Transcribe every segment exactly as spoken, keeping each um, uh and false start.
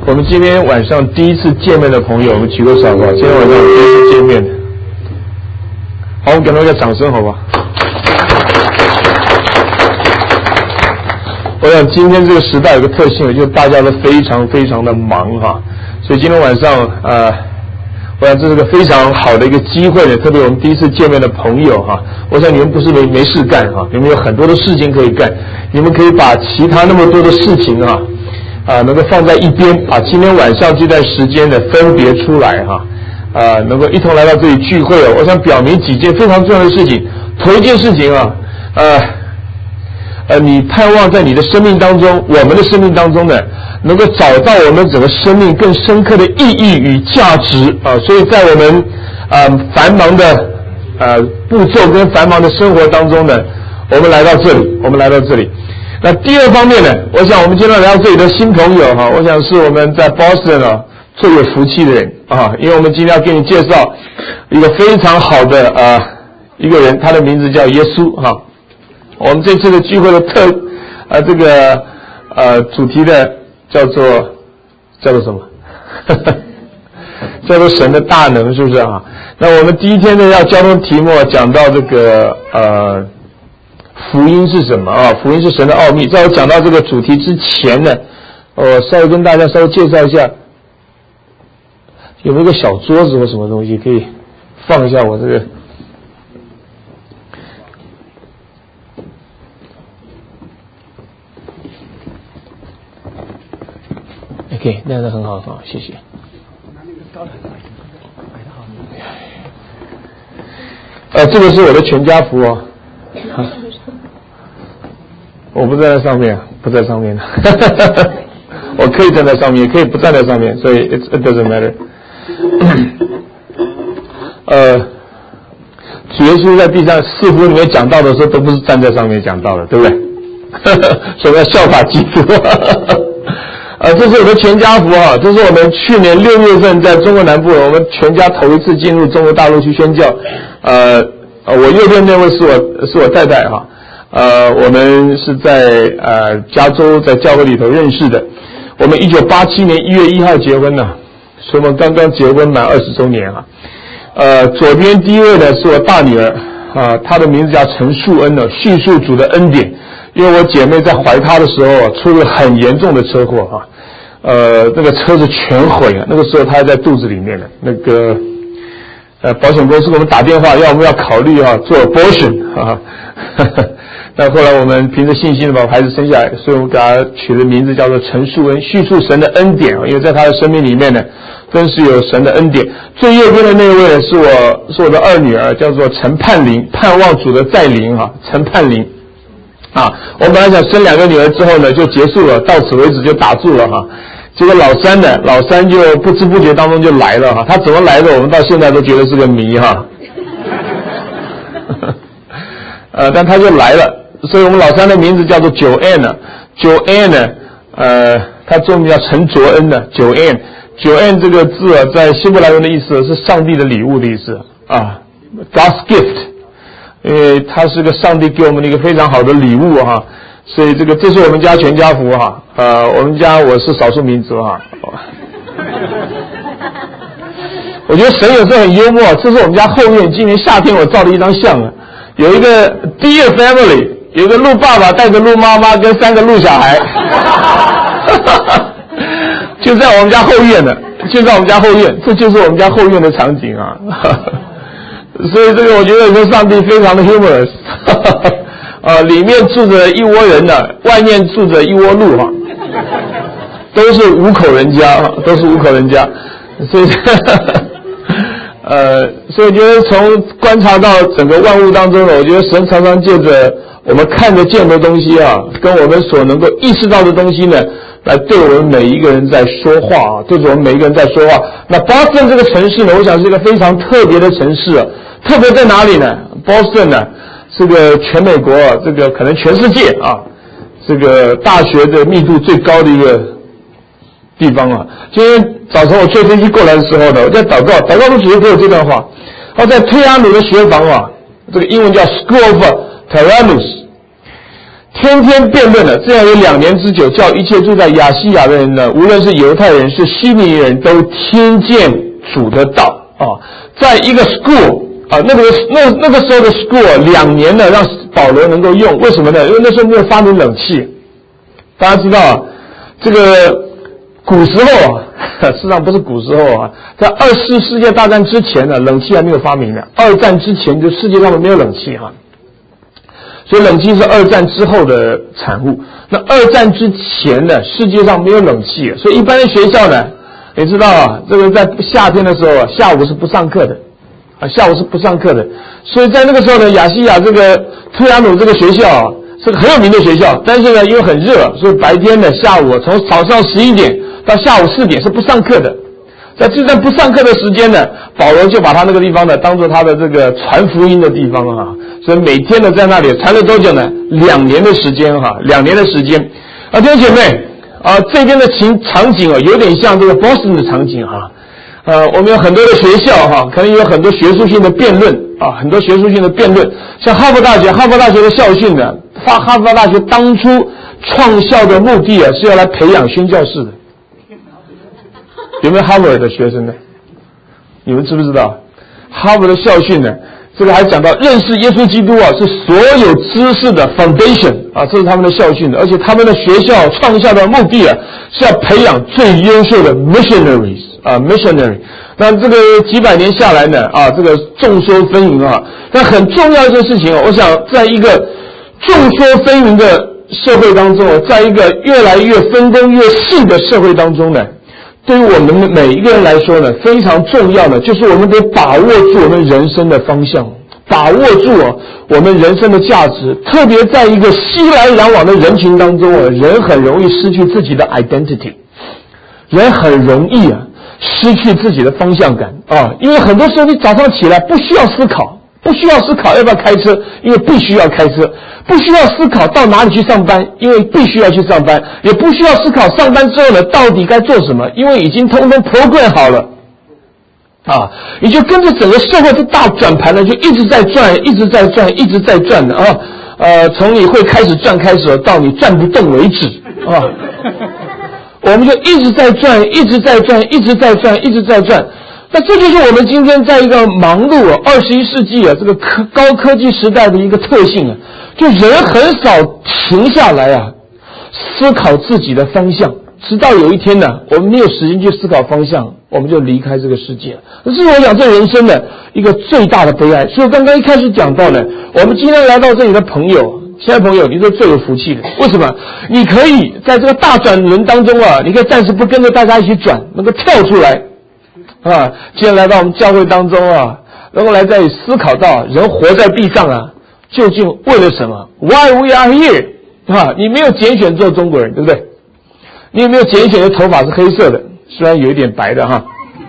我们今天晚上第一次见面的朋友，我们举个手好不好？今天晚上我们第一次见面，好，我们给他们一个掌声，好不好？我想今天这个时代有个特性，就是大家都非常非常的忙哈，所以今天晚上呃，我想这是个非常好的一个机会呢，特别我们第一次见面的朋友哈，我想你们不是没没事干哈，你们有很多的事情可以干，你们可以把其他那么多的事情哈。啊，能够放在一边，把今天晚上这段时间呢分别出来哈，啊，能够一同来到这里聚会哦。我想表明几件非常重要的事情。头一件事情啊，呃，呃，你盼望在你的生命当中，我们的生命当中呢，能够找到我们整个生命更深刻的意义与价值啊。所以在我们呃繁忙的呃步骤跟繁忙的生活当中呢，我们来到这里，我们来到这里。那第二方面呢，我想我们今天来到这里的新朋友哈，我想是我们在 Boston 啊最有福气的人啊，因为我们今天要给你介绍一个非常好的呃一个人，他的名字叫耶稣哈。我们这次的聚会的特呃这个呃主题的叫做叫做什么？叫做神的大能，是不是啊？那我们第一天呢要交通题目讲到这个呃。福音是什么啊？福音是神的奥秘。在我讲到这个主题之前呢，我稍微跟大家稍微介绍一下，有没有一个小桌子或什么东西可以放一下我这个？ OK， 那样很好，很好，谢谢。呃，这个是我的全家福哦。啊我不站在上面，不在上面的，我可以站在上面，也可以不站在上面，所以 it it doesn't matter 。呃，主耶稣在地上四福里面讲道的时候，都不是站在上面讲道的，对不对？所以要效法基督。呃，这是我的全家福哈，这是我们去年六月份在中国南部，我们全家头一次进入中国大陆去宣教。呃，我右边那位是我是我太太哈。呃，我们是在呃加州在教会里头认识的。我们一九八七年一月一号结婚呢，所以我们刚刚结婚满二十周年啊。呃，左边第一位呢是我大女儿啊，她的名字叫陈树恩呢，叙述主的恩典。因为我姐妹在怀她的时候出了很严重的车祸哈，呃，那个车子全毁了。那个时候她还在肚子里面呢，那个呃保险公司给我们打电话，要我们要考虑啊做 abortion 啊。那后来我们凭着信心的把孩子生下来，所以我们给他取的名字叫做陈树恩，叙述神的恩典啊，因为在他的生命里面呢，真是有神的恩典。最右边的那位呢，是我是我的二女儿，叫做陈盼玲，盼望主的再临哈，陈盼玲啊。我本来想生两个女儿之后呢，就结束了，到此为止就打住了哈。结果老三呢，老三就不知不觉当中就来了哈，他怎么来的，我们到现在都觉得是个谜哈。呃，但他就来了。所以我们老三的名字叫做九安呢，九安呢，呃，他中文叫陈卓恩呢，九安，九安这个字啊，在希伯来文的意思是上帝的礼物的意思啊 ，God's gift， 因为他是个上帝给我们的一个非常好的礼物哈，所以这个这是我们家全家福哈，呃，我们家我是少数民族哈，我觉得神有时候很幽默，这是我们家后院，今年夏天我照了一张相啊，有一个 Dear Family。有个鹿爸爸带着鹿妈妈跟三个鹿小孩，就在我们家后院呢，就在我们家后院，这就是我们家后院的场景啊。所以这个我觉得说上帝非常的 humorous， 啊，里面住着一窝人呢，外面住着一窝鹿哈，都是五口人家，都是五口人家，所以。呃，所以我觉得从观察到整个万物当中呢，我觉得神常常借着我们看得见的东西啊，跟我们所能够意识到的东西呢，来对我们每一个人在说话啊，对着我们每一个人在说话。那 Boston 这个城市呢，我想是一个非常特别的城市啊，特别在哪里呢 ？Boston 呢，是个全美国，这个可能全世界啊，这个大学的密度最高的一个地方啊。今天早晨我坐飞机过来的时候呢，我在祷告，祷告的主持人给我这段话，他在推阿努的学房啊，这个英文叫 School of Tyrannus， 天天辩论了，这样有两年之久，叫一切住在亚细亚的人呢，无论是犹太人是希利尼人，都听见主的道啊。在一个 school 啊，那个那那个时候的 school 两年呢，让保罗能够用，为什么呢？因为那时候没有发明冷气。大家知道啊，这个古时候啊，事实上不是古时候啊，在二次世界大战之前呢，冷气还没有发明呢。二战之前就世界上没有冷气哈。所以冷气是二战之后的产物。那二战之前呢，世界上没有冷气，所以一般的学校呢，你知道啊，这个在夏天的时候啊，下午是不上课的，啊，下午是不上课的。所以在那个时候呢，亚细亚这个推亚努这个学校啊，是个很有名的学校，但是呢，因为很热，所以白天呢，下午从早上十一点到下午四点是不上课的。在这段不上课的时间呢，保罗就把他那个地方呢当做他的这个传福音的地方啊，所以每天呢在那里传了多久呢？两年的时间哈，两年的时间。啊，弟兄姐妹啊，这边的情场景啊，有点像这个 Boston 的场景哈。呃，我们有很多的学校哈，可能有很多学术性的辩论啊，很多学术性的辩论。像哈佛大学，哈佛大学的校训呢，发哈佛大学当初创校的目的啊，是要来培养宣教士的。有没有哈佛的学生呢？你们知不知道哈佛的校训呢？这个还讲到认识耶稣基督啊，是所有知识的 foundation 啊，这是他们的校训的。而且他们的学校创校的目的啊，是要培养最优秀的 missionaries 啊 missionary。那这个几百年下来呢，啊，这个众说纷纭啊。但很重要一件事情啊，我想在一个众说纷纭的社会当中，在一个越来越分工越细的社会当中呢，对于我们每一个人来说呢，非常重要的就是我们得把握住我们人生的方向，把握住啊我们人生的价值。特别在一个熙来攘往的人群当中啊，人很容易失去自己的 identity， 人很容易啊失去自己的方向感啊，因为很多时候你早上起来不需要思考。不需要思考要不要开车，因为必须要开车；不需要思考到哪里去上班，因为必须要去上班；也不需要思考上班之后呢到底该做什么，因为已经通通 program 好了啊！你就跟着整个社会这大转盘呢，就一直在转，一直在转，一直在转的啊！呃，从你会开始转开始，到你转不动为止啊！我们就一直在转，一直在转，一直在转，一直在转。那这就是我们今天在一个忙碌啊，二十一世纪啊，这个科高科技时代的一个特性啊，就人很少停下来啊，思考自己的方向，直到有一天呢，我们没有时间去思考方向，我们就离开这个世界了。这是我讲这人生的一个最大的悲哀。所以刚刚一开始讲到呢，我们今天来到这里的朋友，亲爱的朋友，你是最有福气的。为什么？你可以在这个大转轮当中啊，你可以暂时不跟着大家一起转，能够跳出来。啊，今天来到我们教会当中啊，能够来这里思考到人活在地上啊，究竟为了什么 ？Why we are here？ 啊，你没有拣选做中国人，对不对？你有没有拣选的头发是黑色的，虽然有一点白的哈？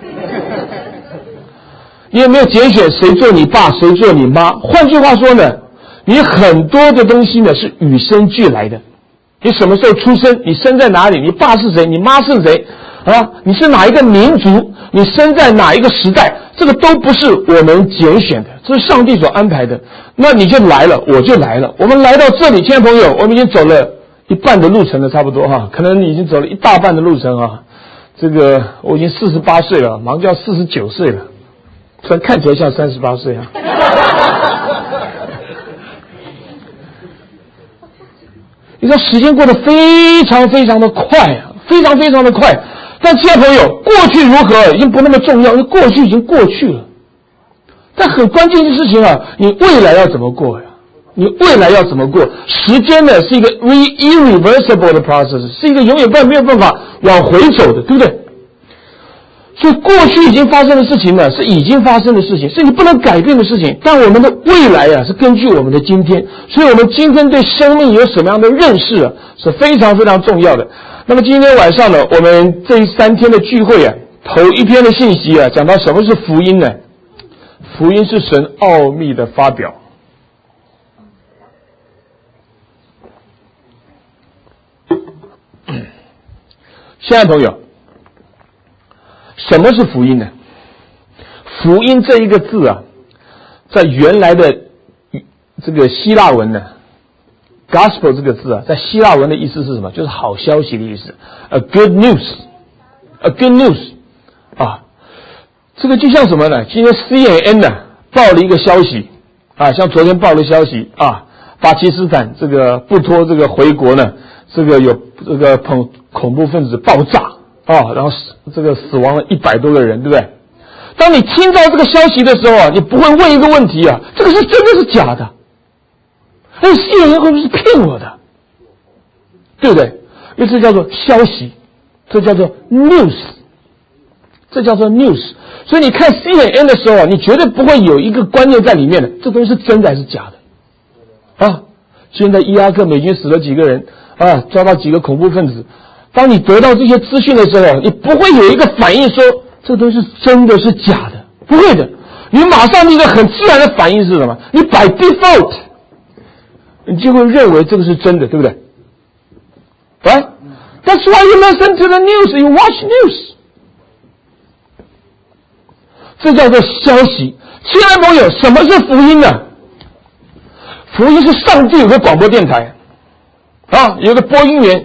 你有没有拣选谁做你爸，谁做你妈？换句话说呢，你很多的东西呢是与生俱来的。你什么时候出生？你生在哪里？你爸是谁？你妈是谁？啊，你是哪一个民族？你生在哪一个时代？这个都不是我们拣选的，这是上帝所安排的。那你就来了，我就来了。我们来到这里，亲爱的朋友，我们已经走了一半的路程了，差不多哈，可能已经走了一大半的路程啊。这个我已经四十八岁了，马上就要四十九岁了，虽然看起来像三十八岁啊。你知道时间过得非常非常的快啊，非常非常的快。但亲爱的朋友，过去如何已经不那么重要，因为过去已经过去了。但很关键的事情啊，你未来要怎么过呀？你未来要怎么过？时间呢是一个 irreversible 的 process， 是一个永远不没有办法往回走的，对不对？所以过去已经发生的事情呢，是已经发生的事情，是你不能改变的事情。但我们的未来啊，是根据我们的今天，所以我们今天对生命有什么样的认识啊，是非常非常重要的。那么今天晚上呢，我们这三天的聚会啊，头一篇的信息啊，讲到什么是福音呢？福音是神奥秘的发表。亲爱的朋友，什么是福音呢？福音这一个字啊，在原来的这个希腊文呢， gospel 这个字啊，在希腊文的意思是什么？就是好消息的意思。A good news，a good news 啊，这个就像什么呢？今天 C N N 呢报了一个消息啊，像昨天报的消息啊，巴基斯坦这个不拖这个回国呢，这个有这个恐恐怖分子爆炸啊，然后这个死亡了一百多个人，对不对？当你听到这个消息的时候啊，你不会问一个问题啊，这个是真的是假的？那 C N N 会不会是骗我的？对不对？因为这叫做消息，这叫做 news， 这叫做 news。所以你看 C N N 的时候啊，你绝对不会有一个观念在里面的，这东西是真的还是假的？啊，现在伊拉克美军死了几个人啊，抓到几个恐怖分子。当你得到这些资讯的时候，你不会有一个反应说这东西是真的是假的，不会的。你马上一个很自然的反应是什么？你 by default， 你就会认为这个是真的，对不对？ Right? That's why you listen to the news, you watch news. 这叫做消息。亲爱的朋友，什么是福音呢？福音是上帝有个广播电台啊，有个播音员，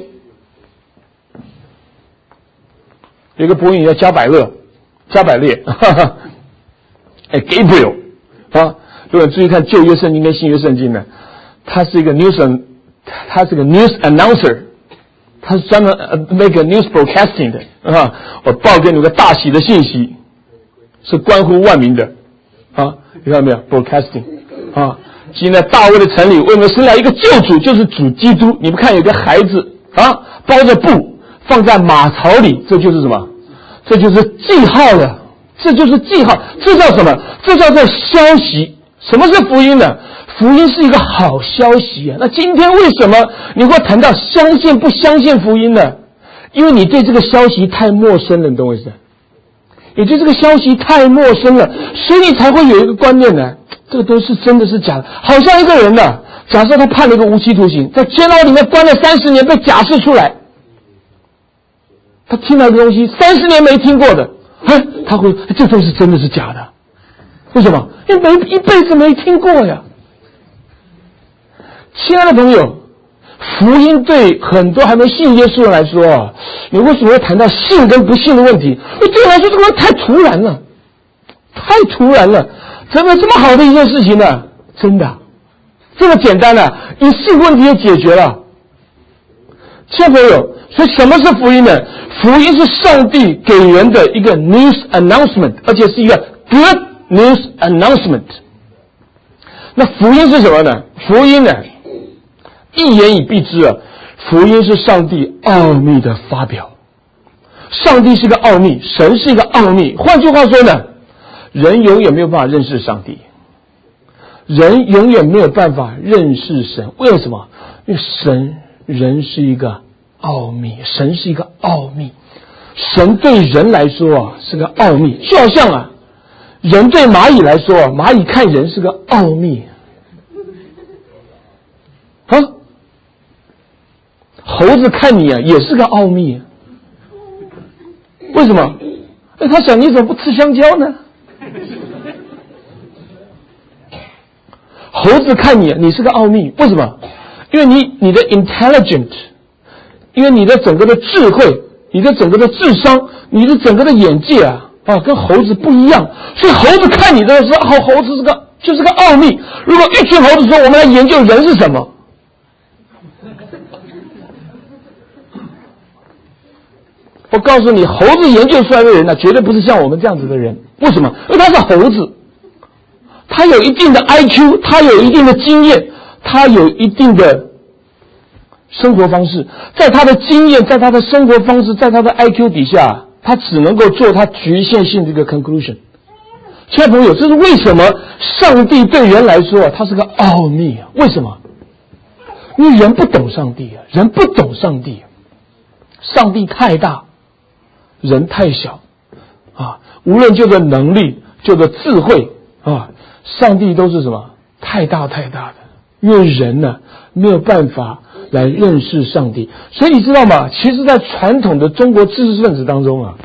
有个播音员叫加百勒，加百列，哈哈，哎 ，Gabriel 啊，如果注意看旧约圣经跟新约圣经呢，他是一个 news， 他是个 news announcer， 他是专门 make a news broadcasting 的啊，我报给你个大喜的信息，是关乎万民的啊，你看到没有 ？broadcasting 啊。今天大卫的城里为我们生来一个救主，就是主基督。你们看有个孩子啊，包着布放在马槽里，这就是什么？这就是记号了，这就是记号，这叫什么？这叫做消息。什么是福音呢？福音是一个好消息啊。那今天为什么你会谈到相信不相信福音呢？因为你对这个消息太陌生了，你懂我意思？你对这个消息太陌生了，所以你才会有一个观念呢，这个都是真的是假的。好像一个人呢，假设他判了一个无期徒刑，在监牢里面关了三十年，被假释出来，他听到一个东西三十年没听过的，哎，他会这都是真的是假的？为什么？因为没一辈子没听过呀。亲爱的朋友，福音对很多还没信耶稣的人来说啊，你为什么会谈到信跟不信的问题？因为对我来说，这个太突然了，太突然了。怎么这么好的一件事情呢？真的，这么简单呢？一信问题就解决了。亲爱的朋友，所以什么是福音呢？福音是上帝给人的一个 news announcement， 而且是一个 good news announcement。那福音是什么呢？福音呢，一言以蔽之啊，福音是上帝奥秘的发表。上帝是一个奥秘，神是一个奥秘。换句话说呢，人永远没有办法认识上帝，人永远没有办法认识神。为什么？因为神人是一个奥秘，神是一个奥秘。神对人来说啊是个奥秘，就好像啊人对蚂蚁来说啊，蚂蚁看人是个奥秘啊，猴子看你啊也是个奥秘。为什么？哎，他想你怎么不吃香蕉呢？猴子看你，你是个奥秘，为什么？因为你你的 intelligent， 因为你的整个的智慧，你的整个的智商，你的整个的眼界啊啊，跟猴子不一样，所以猴子看你的时候，猴猴子是个就是个奥秘。如果一群猴子说我们来研究人是什么，我告诉你，猴子研究出来的人呢，绝对不是像我们这样子的人。为什么？因为他是猴子。他有一定的 I Q， 他有一定的经验，他有一定的生活方式，在他的经验，在他的生活方式，在他的 I Q 底下，他只能够做他局限性的一个 conclusion。亲爱的朋友，这是为什么上帝对人来说他是个奥秘啊？为什么？因为人不懂上帝啊，人不懂上帝，上帝太大，人太小啊！无论就着能力，就着智慧啊，上帝都是什么？太大太大的，因为人呢没有办法来认识上帝。所以你知道吗？其实在传统的中国知识分子当中啊，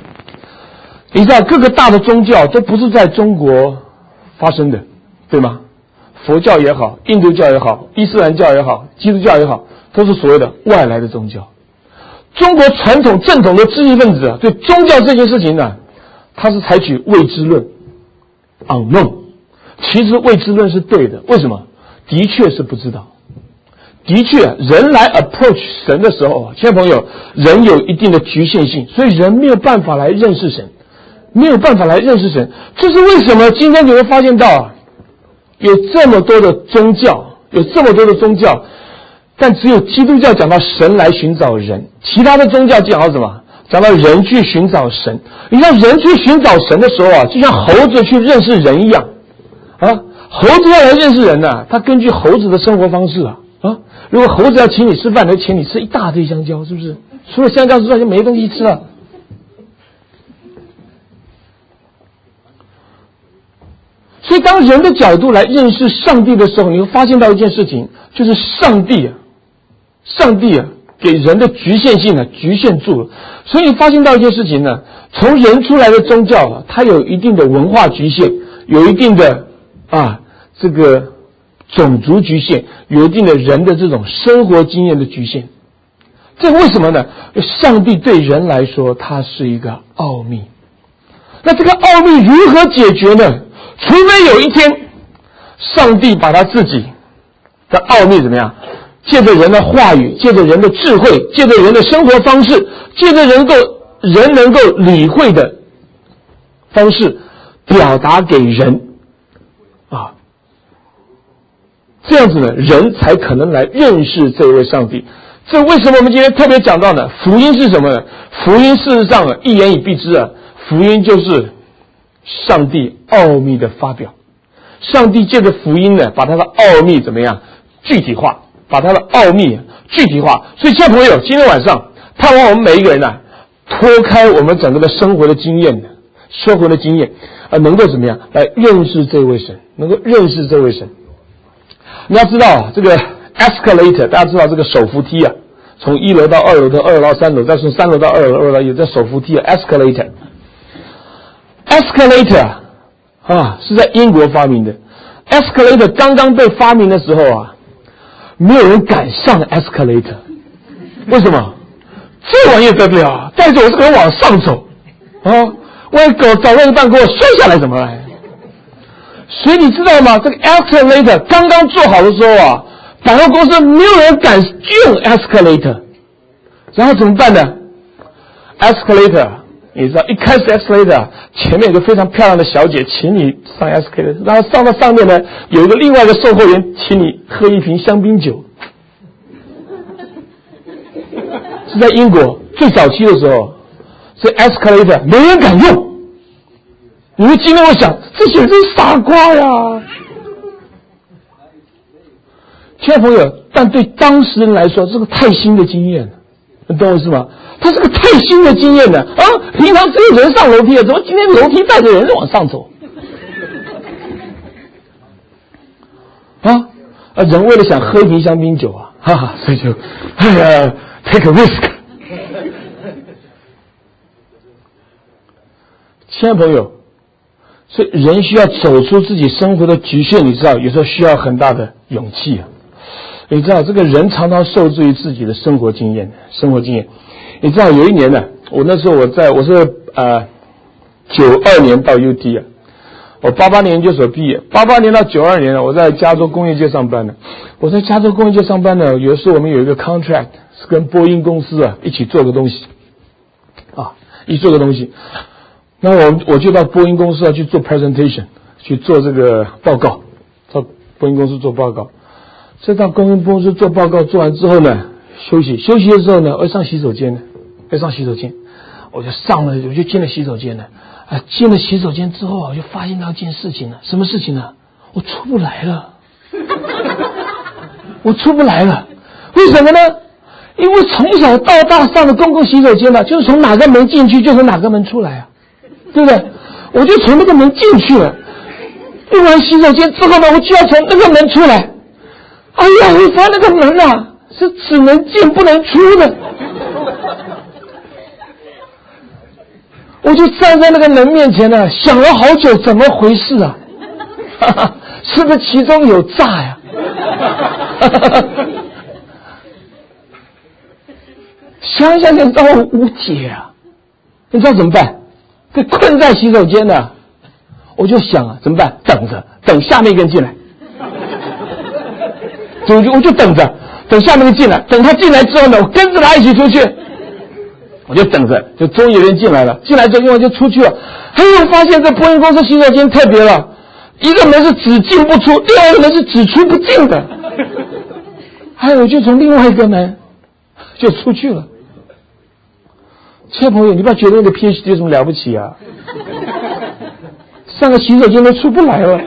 你知道各个大的宗教都不是在中国发生的，对吗？ 佛教也好，印度教也好，伊斯兰教也好，基督教也好，都是所谓的外来的宗教。中国传统正统的知识分子啊，对宗教这件事情呢，他是采取未知论 unknown。其实未知论是对的，为什么？的确是不知道。的确，人来 approach 神的时候啊，亲爱的朋友，人有一定的局限性，所以人没有办法来认识神，没有办法来认识神。这是为什么？今天你会发现到啊，有这么多的宗教，有这么多的宗教，但只有基督教讲到神来寻找人，其他的宗教讲到什么？讲到人去寻找神。你让人去寻找神的时候啊，就像猴子去认识人一样啊。猴子要来认识人呢、啊，他根据猴子的生活方式啊啊，如果猴子要请你吃饭，他请你吃一大堆香蕉，是不是？除了香蕉之外就没东西吃了。所以当人的角度来认识上帝的时候，你会发现到一件事情，就是上帝啊，上帝啊给人的局限性呢局限住了。所以你发现到一件事情呢，从人出来的宗教啊，它有一定的文化局限，有一定的啊这个种族局限，有一定的人的这种生活经验的局限。这为什么呢？上帝对人来说，它是一个奥秘。那这个奥秘如何解决呢？除非有一天，上帝把他自己的奥秘怎么样？借着人的话语，借着人的智慧，借着人的生活方式，借着人够人能够理会的方式，表达给人啊，这样子呢，人才可能来认识这位上帝。这为什么我们今天特别讲到呢？福音是什么呢？福音事实上啊，一言以蔽之啊，福音就是上帝奥秘的发表。上帝借着福音呢，把他的奥秘怎么样具体化，把他的奥秘具体化。所以，亲爱的朋友，今天晚上盼望我们每一个人呢、啊，脱开我们整个的生活的经验，生活的经验，呃，能够怎么样来认识这位神，能够认识这位神。你要知道啊，这个 escalator， 大家知道这个手扶梯啊，从一楼到二楼，到二楼到三楼，再从三楼到二楼，二楼有这手扶梯啊 escalator。escalator 啊，是在英国发明的。escalator 刚刚被发明的时候啊，没有人敢上 escalator。为什么？这玩意得不了，带着我这个人往上走啊，万一狗走到一半给我摔下来怎么办？所以你知道吗？这个 escalator 刚刚做好的时候啊，百货公司没有人敢用 escalator， 然后怎么办呢 ？escalator 你知道，一开始 escalator 前面有个非常漂亮的小姐请你上 escalator， 然后上到上面呢，有一个另外一个售货员请你喝一瓶香槟酒。是在英国最早期的时候，这 escalator 没人敢用。你们今天会想，这些人真是傻瓜呀！亲爱的朋友，但对当事人来说，这个太新的经验了，你懂我意思吗？它是个太新的经验了啊！平常只有人上楼梯了，怎么今天楼梯带着人往上走？啊啊！人为了想喝一瓶香槟酒啊，哈哈，所以就哎呀 ，take a risk。亲爱的朋友，所以人需要走出自己生活的局限，你知道，有时候需要很大的勇气啊。你知道，这个人常常受制于自己的生活经验，生活经验。你知道，有一年呢，我那时候我在我是呃九二年到 U T 啊，我八八年研究所毕业，八八年到九二年呢，我在加州工业界上班的。我在加州工业界上班呢，有的时候我们有一个 contract 是跟波音公司啊一起做个东西啊，一起做个东西。那我我就到波音公司要去做 presentation， 去做这个报告，到波音公司做报告。这到波音公司做报告做完之后呢，休息休息的时候呢，我上洗手间呢，要上洗手间，我就上了，我就进了洗手间了。啊，进了洗手间之后啊，我就发现到一件事情了，什么事情呢？我出不来了，我出不来了，为什么呢？因为从小到大上的公共洗手间呢，就是从哪个门进去就从哪个门出来啊。对不对？我就从那个门进去了，用完洗手间之后呢，我就要从那个门出来。哎呀，我发现那个门啊，是只能进不能出的。我就站在那个门面前呢，想了好久怎么回事啊？哈哈， 是不是其中有诈呀？想想想，让我无解啊！你知道怎么办？被困在洗手间呢，我就想啊，怎么办？等着，等下面一个人进来。我就我就等着，等下面一个进来，等他进来之后呢，我跟着他一起出去。我就等着，就终于有人进来了。进来之后，我就出去了。哎呦，发现这波音公司洗手间特别了，一个门是只进不出，另外一个门是只出不进的。还有，就从另外一个门就出去了。亲爱的朋友，你不要觉得那个 P H D 有什么了不起啊？上个洗手间都出不来了，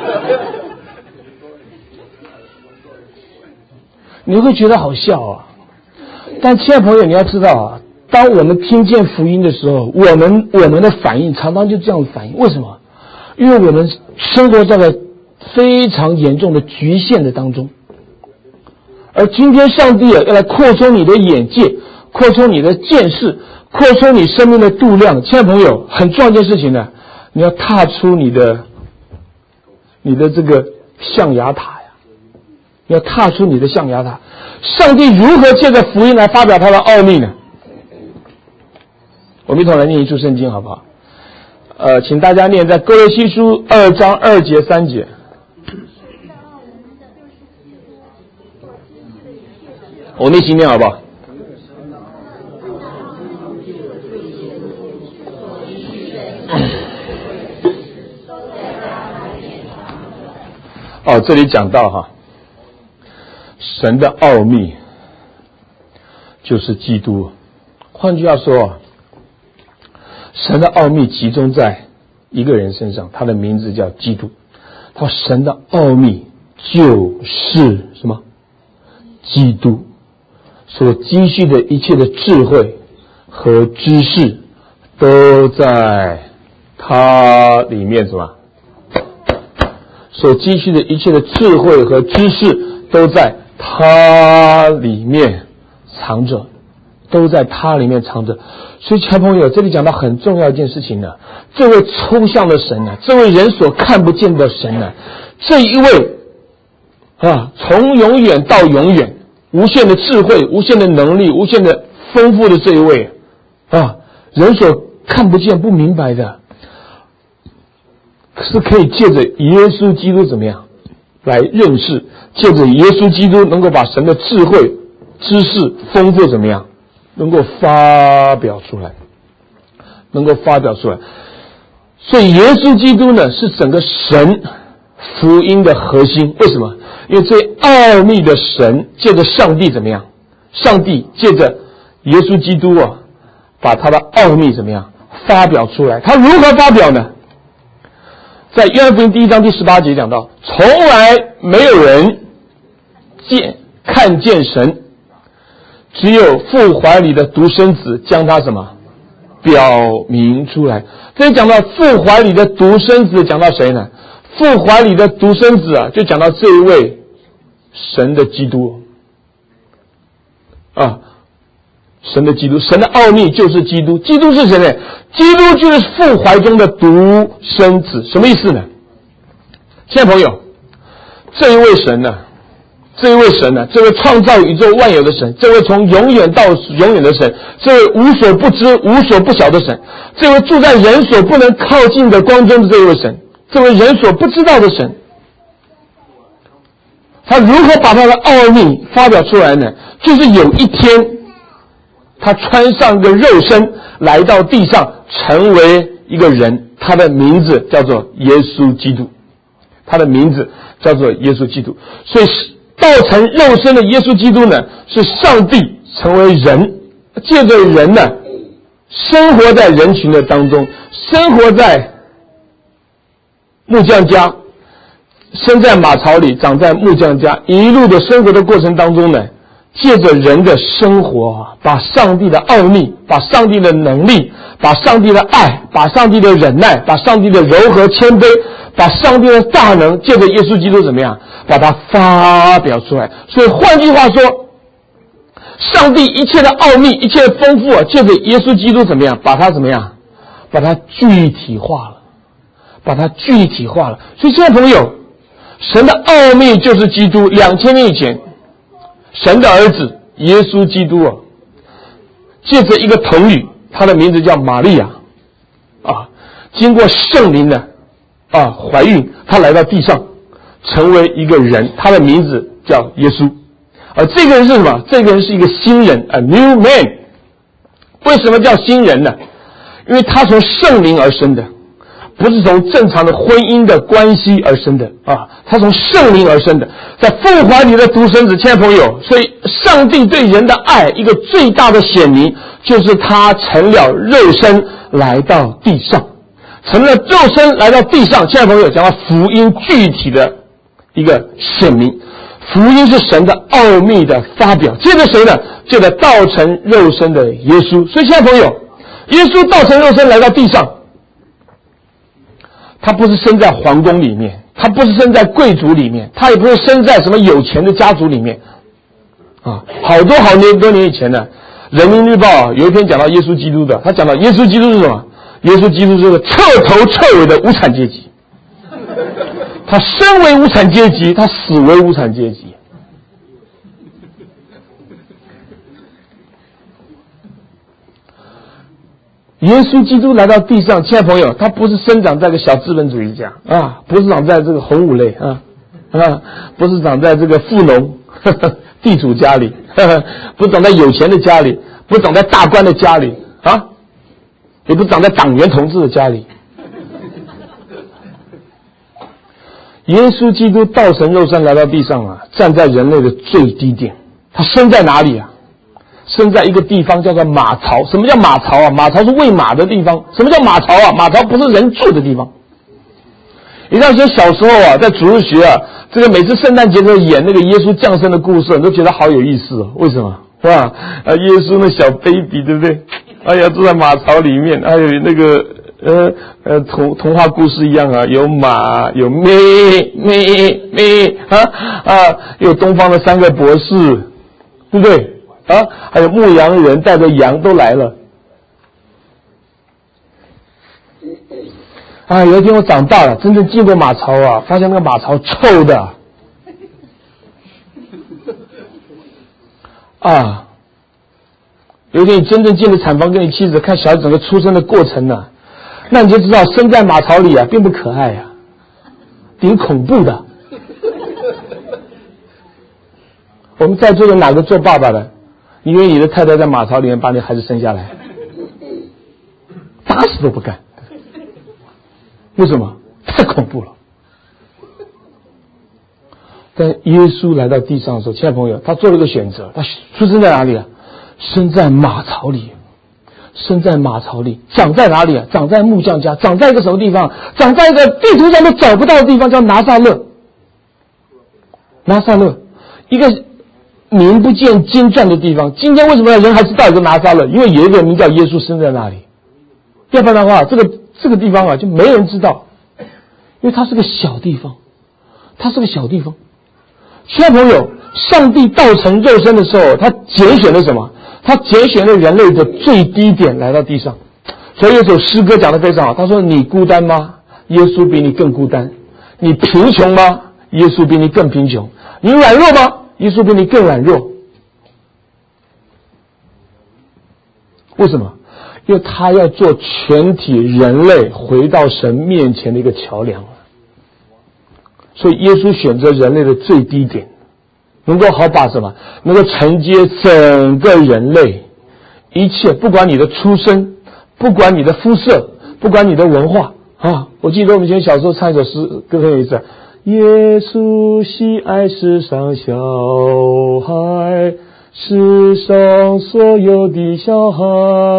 你会觉得好笑啊。但亲爱的朋友，你要知道啊，当我们听见福音的时候，我们我们的反应常常就这样反应。为什么？因为我们生活在了非常严重的局限的当中。而今天上帝啊，要来扩充你的眼界，扩充你的见识，扩充你生命的度量。亲爱的朋友，很重要一件事情呢，你要踏出你的你的这个象牙塔呀，你要踏出你的象牙塔。上帝如何借着福音来发表他的奥秘呢？我们一同来念一处圣经好不好？呃，请大家念在哥罗西书二章二节三节。我们一起念好不好？哦，这里讲到哈，神的奥秘就是基督。换句话说，神的奥秘集中在一个人身上，他的名字叫基督。他神的奥秘就是什么？基督所积蓄的一切的智慧和知识都在他里面，什么？所积蓄的一切的智慧和知识都在他里面藏着，都在他里面藏着。所以亲爱的朋友，这里讲到很重要一件事情呢，这位抽象的神呢，这位人所看不见的神呢，这一位啊，从永远到永远，无限的智慧，无限的能力，无限的丰富的这一位啊，人所看不见不明白的，是可以借着耶稣基督怎么样来认识，借着耶稣基督能够把神的智慧知识丰富怎么样能够发表出来，能够发表出来。所以耶稣基督呢，是整个神福音的核心。为什么？因为最奥秘的神借着上帝怎么样，上帝借着耶稣基督啊，把他的奥秘怎么样发表出来。他如何发表呢？在约翰福音第一章第十八节讲到，从来没有人见看见神，只有父怀里的独生子将他什么表明出来。这里讲到父怀里的独生子，讲到谁呢？父怀里的独生子啊，就讲到这一位神的基督啊，神的基督，神的奥秘就是基督。基督是谁呢？基督就是父怀中的独生子。什么意思呢？亲爱的朋友，这一位神呢，这一位神呢，这位创造宇宙万有的神，这位从永远到永远的神，这位无所不知无所不晓的神，这位住在人所不能靠近的光中的这一位神，这位人所不知道的神，他如何把他的奥秘发表出来呢？就是有一天他穿上个肉身来到地上，成为一个人，他的名字叫做耶稣基督，他的名字叫做耶稣基督。所以道成肉身的耶稣基督呢，是上帝成为人，借着人呢，生活在人群的当中，生活在木匠家，生在马槽里，长在木匠家，一路的生活的过程当中呢，借着人的生活，把上帝的奥秘，把上帝的能力，把上帝的爱，把上帝的忍耐，把上帝的柔和谦卑，把上帝的大能，借着耶稣基督怎么样把它发表出来。所以换句话说，上帝一切的奥秘，一切的丰富啊，借着耶稣基督怎么样把它怎么样把它具体化了，把它具体化了。所以现在朋友， 神的奥秘就是基督。两千年以前，神的儿子耶稣基督啊，借着一个童女，她的名字叫玛利亚啊，经过圣灵的啊怀孕，她来到地上，成为一个人，他的名字叫耶稣。而这个人是什么？这个人是一个新人 ，a new man。为什么叫新人呢？因为他从圣灵而生的，不是从正常的婚姻的关系而生的啊，他从圣灵而生的，在父怀里的独生子。亲爱的朋友，所以上帝对人的爱一个最大的显明，就是他成了肉身来到地上，成了肉身来到地上。亲爱的朋友，讲到福音具体的一个显明，福音是神的奥秘的发表，接着谁呢？借着道成肉身的耶稣。所以亲爱的朋友，耶稣道成肉身来到地上，他不是生在皇宫里面，他不是生在贵族里面，他也不是生在什么有钱的家族里面啊。好多好年多年以前呢，人民日报有一篇讲到耶稣基督的，他讲到耶稣基督是什么？耶稣基督是个彻头彻尾的无产阶级，他生为无产阶级，他死为无产阶级。耶稣基督来到地上，亲爱的朋友，他不是生长在个小资本主义家啊，不是长在这个红五类啊啊，不是长在这个富农呵呵地主家里，呵呵不是长在有钱的家里，不是长在大官的家里啊，也不是长在党员同志的家里。耶稣基督道成肉身来到地上啊，站在人类的最低点。他生在哪里啊？生在一个地方叫做马槽。什么叫马槽啊？马槽是喂马的地方。什么叫马槽啊？马槽不是人住的地方。你像些小时候啊，在主日学啊，这个每次圣诞节的时候演那个耶稣降生的故事，你都觉得好有意思哦。为什么？是吧？啊，耶稣那小 baby 对不对？哎呀，住在马槽里面，还有那个呃呃童童话故事一样啊，有马，有咩咩咩啊啊，有东方的三个博士，对不对？啊，还有牧羊人带着羊都来了。啊，有一天我长大了，真正进过马槽啊，发现那个马槽臭的。啊，有一天你真正进了产房，跟你妻子看小孩整个出生的过程呢、啊，那你就知道生在马槽里啊，并不可爱啊，挺恐怖的。我们在座的哪个做爸爸的？你愿意你的太太在马槽里面把你孩子生下来？打死都不干。为什么？太恐怖了。但耶稣来到地上的时候，亲爱的朋友，他做了一个选择，他出生在哪里啊？生在马槽里，生在马槽里，长在哪里啊？长在木匠家，长在一个什么地方？长在一个地图上都找不到的地方，叫拿撒勒。拿撒勒，一个名不见经传的地方。今天为什么人还知道有个拿撒勒？因为有一个人名叫耶稣生在那里。要不然的话，这个这个地方啊就没人知道，因为它是个小地方，它是个小地方。亲爱的朋友，上帝道成肉身的时候，他拣选了什么？他拣选了人类的最低点来到地上。所以有首诗歌讲得非常好，他说：你孤单吗？耶稣比你更孤单。你贫穷吗？耶稣比你更贫穷。你软弱吗？耶稣比你更软弱。为什么？因为他要做全体人类回到神面前的一个桥梁。所以耶稣选择人类的最低点，能够好把什么？能够承接整个人类一切，不管你的出身，不管你的肤色，不管你的文化啊！我记得我们以前小时候唱一首诗歌，很有意思。耶稣喜爱世上小孩，世上所有的小孩，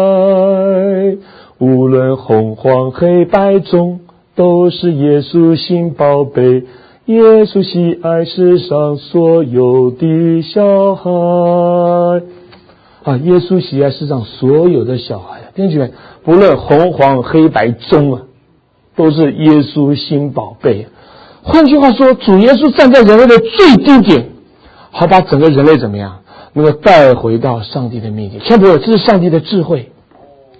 无论红黄黑白中，都是耶稣心宝贝。耶稣喜爱世上所有的小孩啊！耶稣喜爱世上所有的小孩，弟兄姐妹，不论红黄黑白中啊，都是耶稣心宝贝。换句话说，主耶稣站在人类的最低点，好把整个人类怎么样，能够带回到上帝的面前。亲爱的朋友，这是上帝的智慧，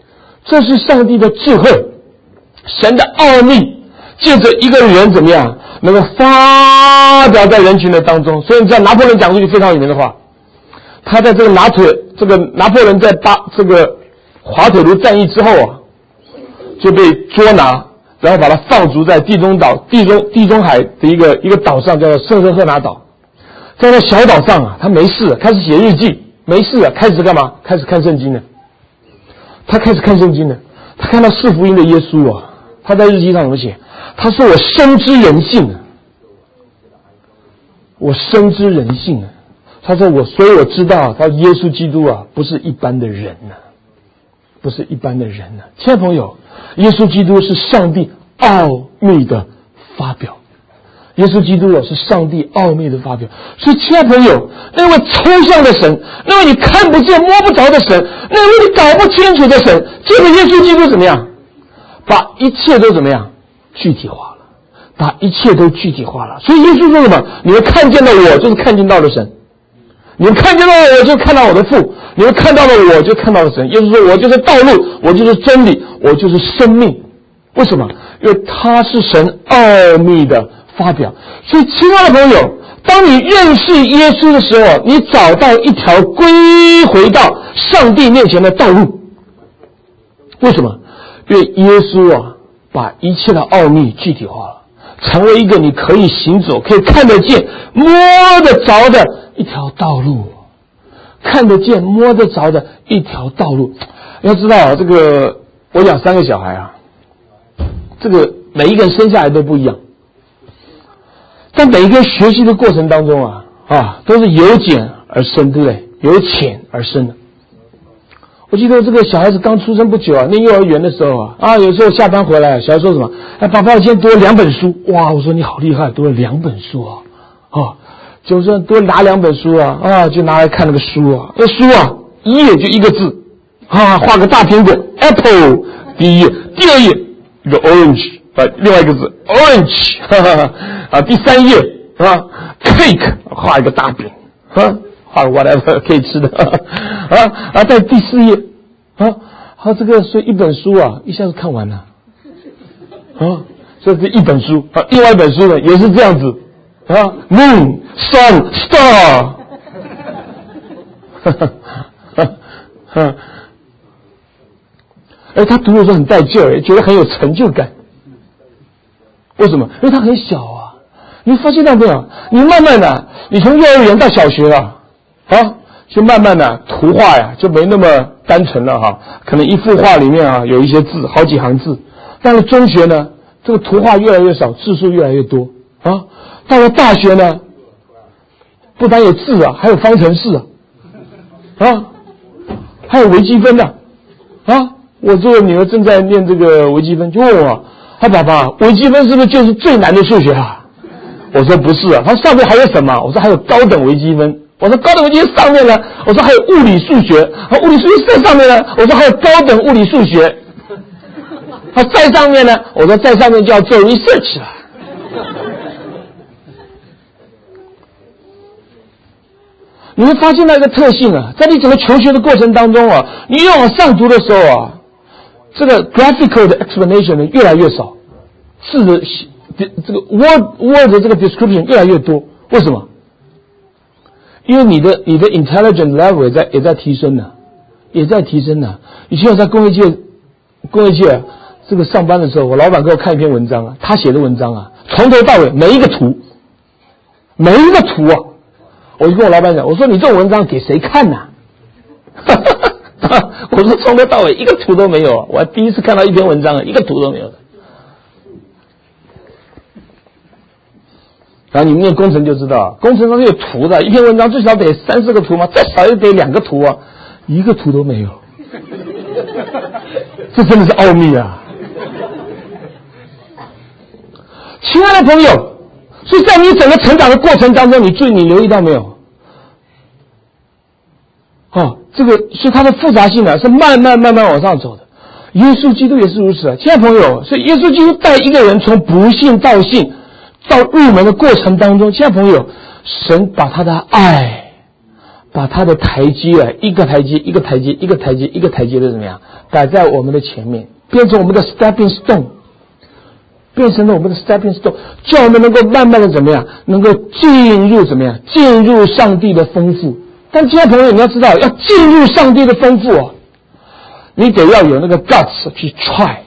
这是上帝的智慧，神的奥秘。借着一个人怎么样， 能够发表在人群的当中。所以你知道拿破仑讲过一句非常有名的话，他在这个拿铁这个拿破仑在巴这个滑铁卢战役之后啊，就被捉拿，然后把他放逐在地中岛地中地中海的一个一个岛上，叫做圣赫纳岛。在那小岛上啊，他没事，开始写日记，没事啊，开始干嘛？开始看圣经了。他开始看圣经了，他看到四福音的耶稣啊，他在日记上怎么写？他说：“我深知人性啊，我深知人性啊。”他说：“我，所以我知道，他耶稣基督啊，不是一般的人呐、啊，不是一般的人呐、啊。”亲爱的朋友，耶稣基督是上帝奥秘的发表。耶稣基督是上帝奥秘的发表，所以亲爱的朋友，那位抽象的神，那位你看不见摸不着的神，那位你搞不清楚的神，这个耶稣基督怎么样？把一切都怎么样？具体化了，把一切都具体化了。所以耶稣说什么？你们看见的我，就是看见到的神；你们看见到我，就看到我的父；你们看到的我，就看到了神。耶稣说：“我就是道路，我就是真理，我就是生命。”为什么？因为他是神奥秘的发表。所以亲爱的朋友，当你认识耶稣的时候，你找到一条归回到上帝面前的道路。为什么？因为耶稣啊，把一切的奥秘具体化了，成为一个你可以行走、可以看得见、摸得着的一条道路。看得见、摸得着的一条道路。要知道这个，我养三个小孩啊，这个每一个人生下来都不一样。在每一个学习的过程当中啊，啊，都是由浅而深，对不对？由浅而深的。我记得这个小孩子刚出生不久啊，念幼儿园的时候啊，啊，有时候下班回来，小孩说什么？哎，爸爸，我今天读了两本书。哇，我说你好厉害，读了两本书啊，啊，就说多拿两本书啊，啊，就拿来看那个书啊，那书啊，一页就一个字，啊，画个大苹果 ，apple， 第一页，第二页一个 orange。啊，另外一个字 orange， 哈哈哈啊，第三页啊 cake， 画一个大饼，啊，画个 whatever 可以吃的，啊啊，在第四页啊，好，这个所以一本书啊，一下子看完了，啊，所以这一本书啊，另外一本书呢也是这样子，啊 ，moon sun star， 哈哈哈哈，哎，他读的时候很带劲儿，觉得很有成就感。为什么？因为它很小啊！你发现到没有？你慢慢的，你从幼儿园到小学了，啊，就慢慢的图画呀，就没那么单纯了哈。可能一幅画里面啊有一些字，好几行字。到了中学呢，这个图画越来越少，字数越来越多啊。到了大学呢，不单有字啊，还有方程式啊，啊，还有微积分的啊。我这个女儿正在念这个微积分，就问我。他爸爸，微积分是不是就是最难的数学啊？我说不是啊，他上面还有什么？我说还有高等微积分。我说高等微积分上面呢？我说还有物理数学。啊，物理数学在上面呢？我说还有高等物理数学。他在上面呢？我说在上面就要做 research 了。你会发现到一个特性啊，在你整个求学的过程当中啊，你越往上读的时候啊。这个 graphical 的 explanation 呢越来越少，字的这个 word word 的这个 description 越来越多。为什么？因为你的你的 intelligent level 也在也在提升呢，也在提升呢。以前我在工业界工业界、啊、这个上班的时候，我老板给我看一篇文章啊，他写的文章啊，从头到尾每一个图，每一个图啊，我就跟我老板讲，我说你这种文章给谁看呢、啊？我说从头到尾一个图都没有，我还第一次看到一篇文章，一个图都没有的。然后你们念工程就知道，工程上是有图的，一篇文章最少得三四个图嘛，再少也得两个图啊，一个图都没有。这真的是奥秘啊！亲爱的朋友，所以在你整个成长的过程当中，你注意，你留意到没有？哦，这个是它的复杂性呢，是慢慢慢慢往上走的。耶稣基督也是如此啊，亲爱的朋友，所以耶稣基督带一个人从不信到信，到入门的过程当中，亲爱的朋友，神把他的爱，把他的台阶啊，一个台阶一个台阶一个台阶一个台阶的怎么样，摆在我们的前面，变成我们的 stepping stone。 变成了我们的 stepping stone， 叫我们能够慢慢的怎么样，能够进入怎么样，进入上帝的丰富。但亲爱的朋友，你要知道，要进入上帝的丰富哦，你得要有那个 guts 去 try。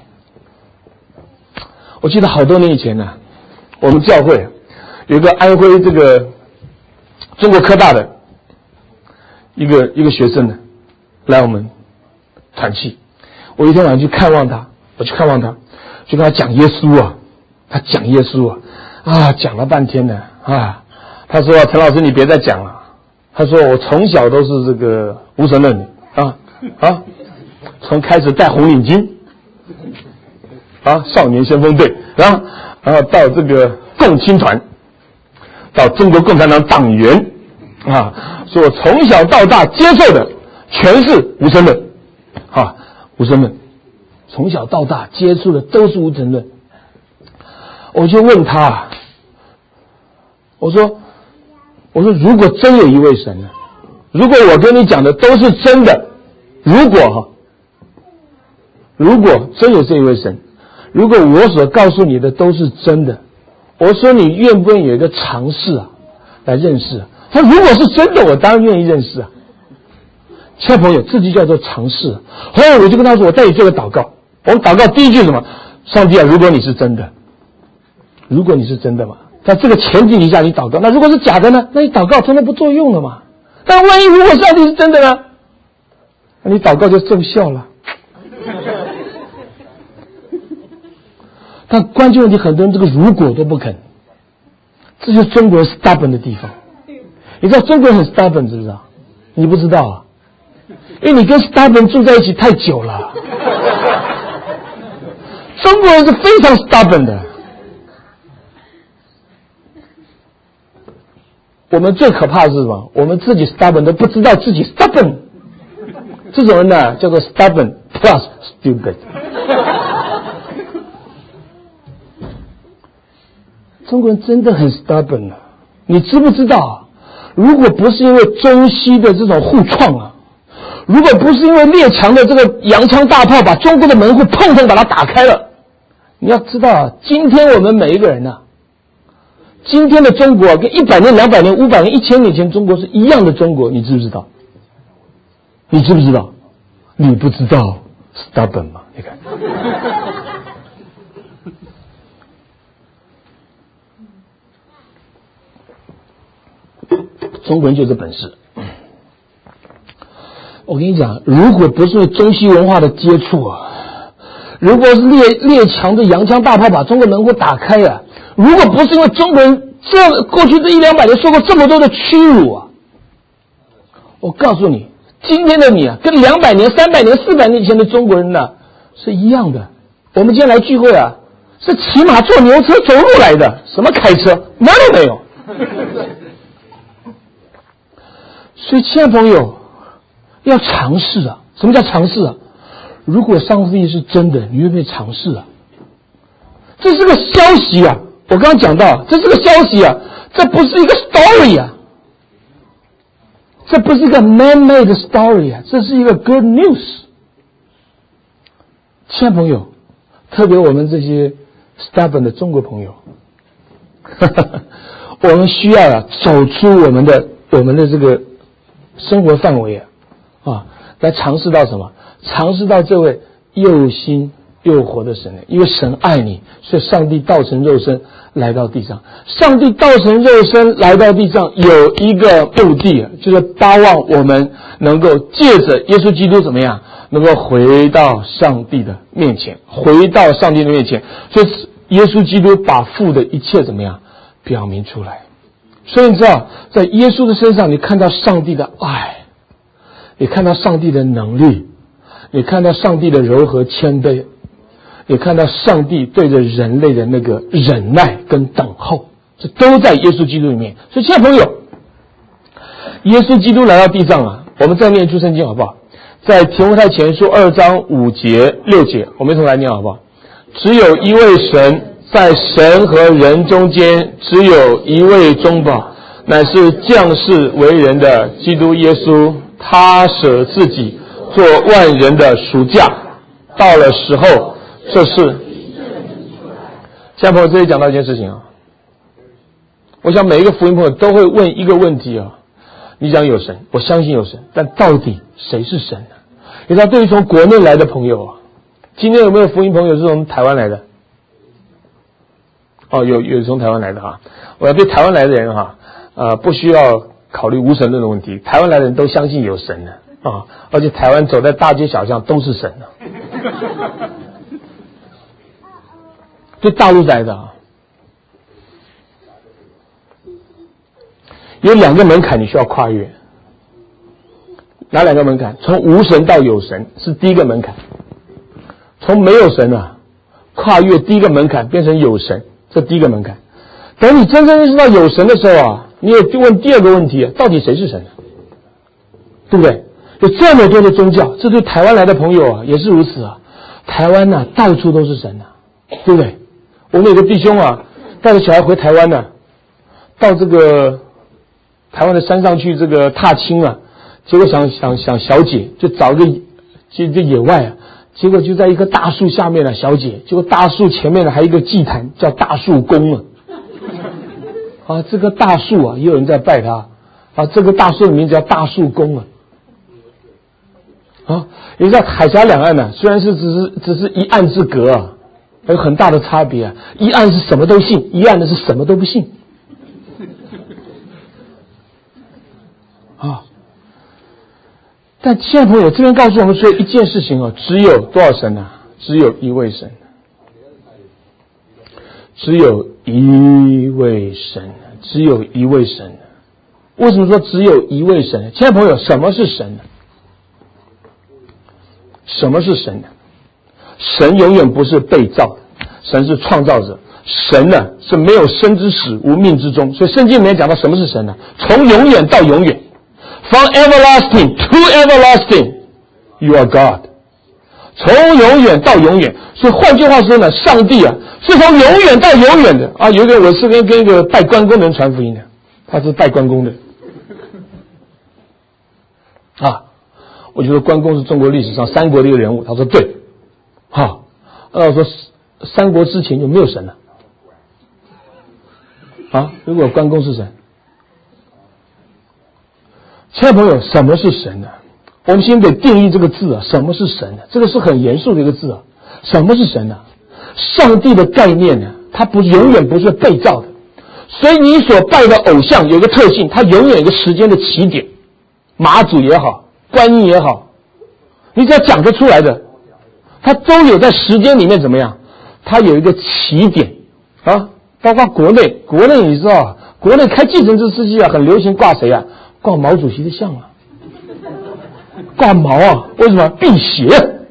我记得好多年以前呢、啊，我们教会有一个安徽这个中国科大的一个一个学生呢，来我们团契。我一天晚上去看望他，我去看望他，就跟他讲耶稣啊，他讲耶稣啊，啊，讲了半天呢，啊，他说陈老师你别再讲了，他说我从小都是这个无神论啊啊，从开始戴红领巾啊，少年先锋队啊，然后到这个共青团，到中国共产党党员啊，说我从小到大接受的全是无神论啊，无神论，从小到大接触的都是无神论。我就问他，我说我说如果真有一位神呢？如果我跟你讲的都是真的，如果哈，如果真有这一位神，如果我所告诉你的都是真的，我说你愿不愿意有一个尝试啊，来认识啊？他如果是真的，我当然愿意认识啊。亲爱的朋友，这就叫做尝试。后来我就跟他说，我带你做个祷告。我们祷告第一句是什么？上帝啊，如果你是真的，如果你是真的嘛，在这个前提底下你祷告。那如果是假的呢？那你祷告通通不作用了嘛。但万一如果上帝是真的呢？那你祷告就奏效了。但关键问题，很多人这个如果都不肯，这就是中国人 stubborn 的地方。你知道中国人很 stubborn 知不知道？你不知道啊？因为你跟 stubborn 住在一起太久了。中国人是非常 stubborn 的。我们最可怕的是什么？我们自己 stubborn 都不知道自己 stubborn。这种人呢，叫做 stubborn plus stupid。中国人真的很 stubborn 啊！你知不知道？如果不是因为中西的这种互创啊，如果不是因为列强的这个洋枪大炮把中国的门户碰碰把它打开了，你要知道啊，今天我们每一个人啊，今天的中国跟一百年、两百年、五百年、一千年前中国是一样的中国，你知不知道？你知不知道？你不知道 stubborn 吗？你看。中国人就这本事。我跟你讲，如果不是中西文化的接触啊，如果是列列强的洋枪大炮把中国门户打开啊，如果不是因为中国人这过去这一两百年受过这么多的屈辱啊，我告诉你，今天的你啊，跟两百年、三百年、四百年前的中国人呢、啊、是一样的。我们今天来聚会啊，是骑马坐牛车走路来的，什么开车，哪都没有。所以，亲爱的朋友，要尝试啊！什么叫尝试啊？如果上帝是真的，你愿不愿意尝试啊？这是个消息啊！我刚刚讲到，这是个消息啊，这不是一个 story 啊，这不是一个 man-made story 啊，这是一个 good news。亲爱的朋友，特别我们这些 stubborn 的中国朋友，我们需要啊，走出我们的我们的这个生活范围啊，啊，来尝试到什么？尝试到这位又新又活的神，因为神爱你，所以上帝道成肉身来到地上。上帝道成肉身来到地上有一个目的，就是巴望我们能够借着耶稣基督怎么样，能够回到上帝的面前，回到上帝的面前。所以耶稣基督把父的一切怎么样表明出来。所以你知道，在耶稣的身上，你看到上帝的爱，你看到上帝的能力，你看到上帝的柔和谦卑，你看到上帝对着人类的那个忍耐跟等候，这都在耶稣基督里面。所以亲爱的朋友，耶稣基督来到地上啊，我们再念出圣经好不好？在提摩太前书二章五节六节，我们一同来念好不好？只有一位神，在神和人中间只有一位中保，乃是降世为人的基督耶稣，他舍自己做万人的赎价，到了时候，这是现在朋友这里讲到一件事情啊，我想每一个福音朋友都会问一个问题啊，你讲有神，我相信有神，但到底谁是神呢？你知道，对于从国内来的朋友啊，今天有没有福音朋友是从台湾来的？哦，有有从台湾来的哈。我要对台湾来的人哈，呃，不需要考虑无神论的问题，台湾来的人都相信有神的啊，而且台湾走在大街小巷都是神的。对大陆来的啊，有两个门槛你需要跨越。哪两个门槛？从无神到有神是第一个门槛，从没有神啊，跨越第一个门槛变成有神，这第一个门槛。等你真正认识到有神的时候啊，你也就问第二个问题，到底谁是神？对不对？有这么多的宗教，这对台湾来的朋友啊也是如此啊。台湾呐、啊、到处都是神啊，对不对？我们有个弟兄啊带着小孩回台湾呢、啊，到这个台湾的山上去这个踏青啊，结果想想想小姐就找个这这野外啊，结果就在一棵大树下面啊，小姐，结果大树前面呢还有一个祭坛叫大树公啊，啊这棵大树啊也有人在拜他啊，这个大树的名字叫大树公啊，啊，你知道海峡两岸呢、啊，虽然是只是只是一岸之隔啊，有很大的差别啊，一岸是什么都信，一岸的是什么都不信。啊！但亲爱的朋友，这边告诉我们说一件事情哦，只有多少神啊？只有一位神，只有一位神，只有一位神。为什么说只有一位神？亲爱的朋友，什么是神呢？什么是神呢？神永远不是被造的，神是创造者。神呢是没有生之始，无命之终。所以圣经里面讲到什么是神呢？从永远到永远。From everlasting to everlasting, you are God. 从永远到永远，所以换句话说呢，上帝啊是从永远到永远的啊。有一个我是跟跟一个拜关公的人传福音的，他是拜关公的啊。我觉得关公是中国历史上三国的一个人物，他说对，好，那我说三国之前有没有神呢？啊，如果关公是神。亲爱的朋友，什么是神呢？我们先得定义这个字啊，什么是神呢？这个是很严肃的一个字啊。什么是神呢？上帝的概念呢，它不永远不是被造的，所以你所拜的偶像有一个特性，它永远有一个时间的起点，妈祖也好，观音也好，你只要讲得出来的，它都有在时间里面怎么样？它有一个起点啊。包括国内，国内你知道，国内开计程车司机啊，很流行挂谁啊？挂毛主席的像啊，挂毛啊？为什么？辟邪。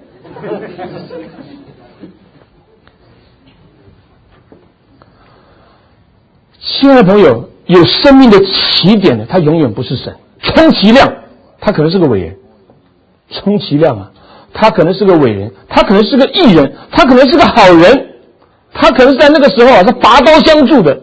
亲爱的朋友，有生命的起点的，他永远不是神。充其量，他可能是个伟人。充其量啊，他可能是个伟人，他可能是个义人，他可能是个好人，他可能是在那个时候啊，是拔刀相助的。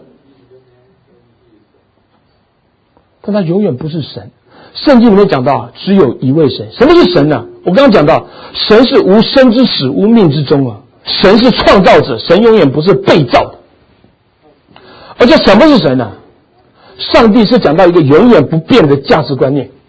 但他永远不是神。圣经里面讲到只有一位神。什么是神呢？我刚刚讲到神是无生之始，无命之终啊。神是创造者，神永远不是被造的。而且什么是神呢？上帝是讲到一个永远不变的价值观念。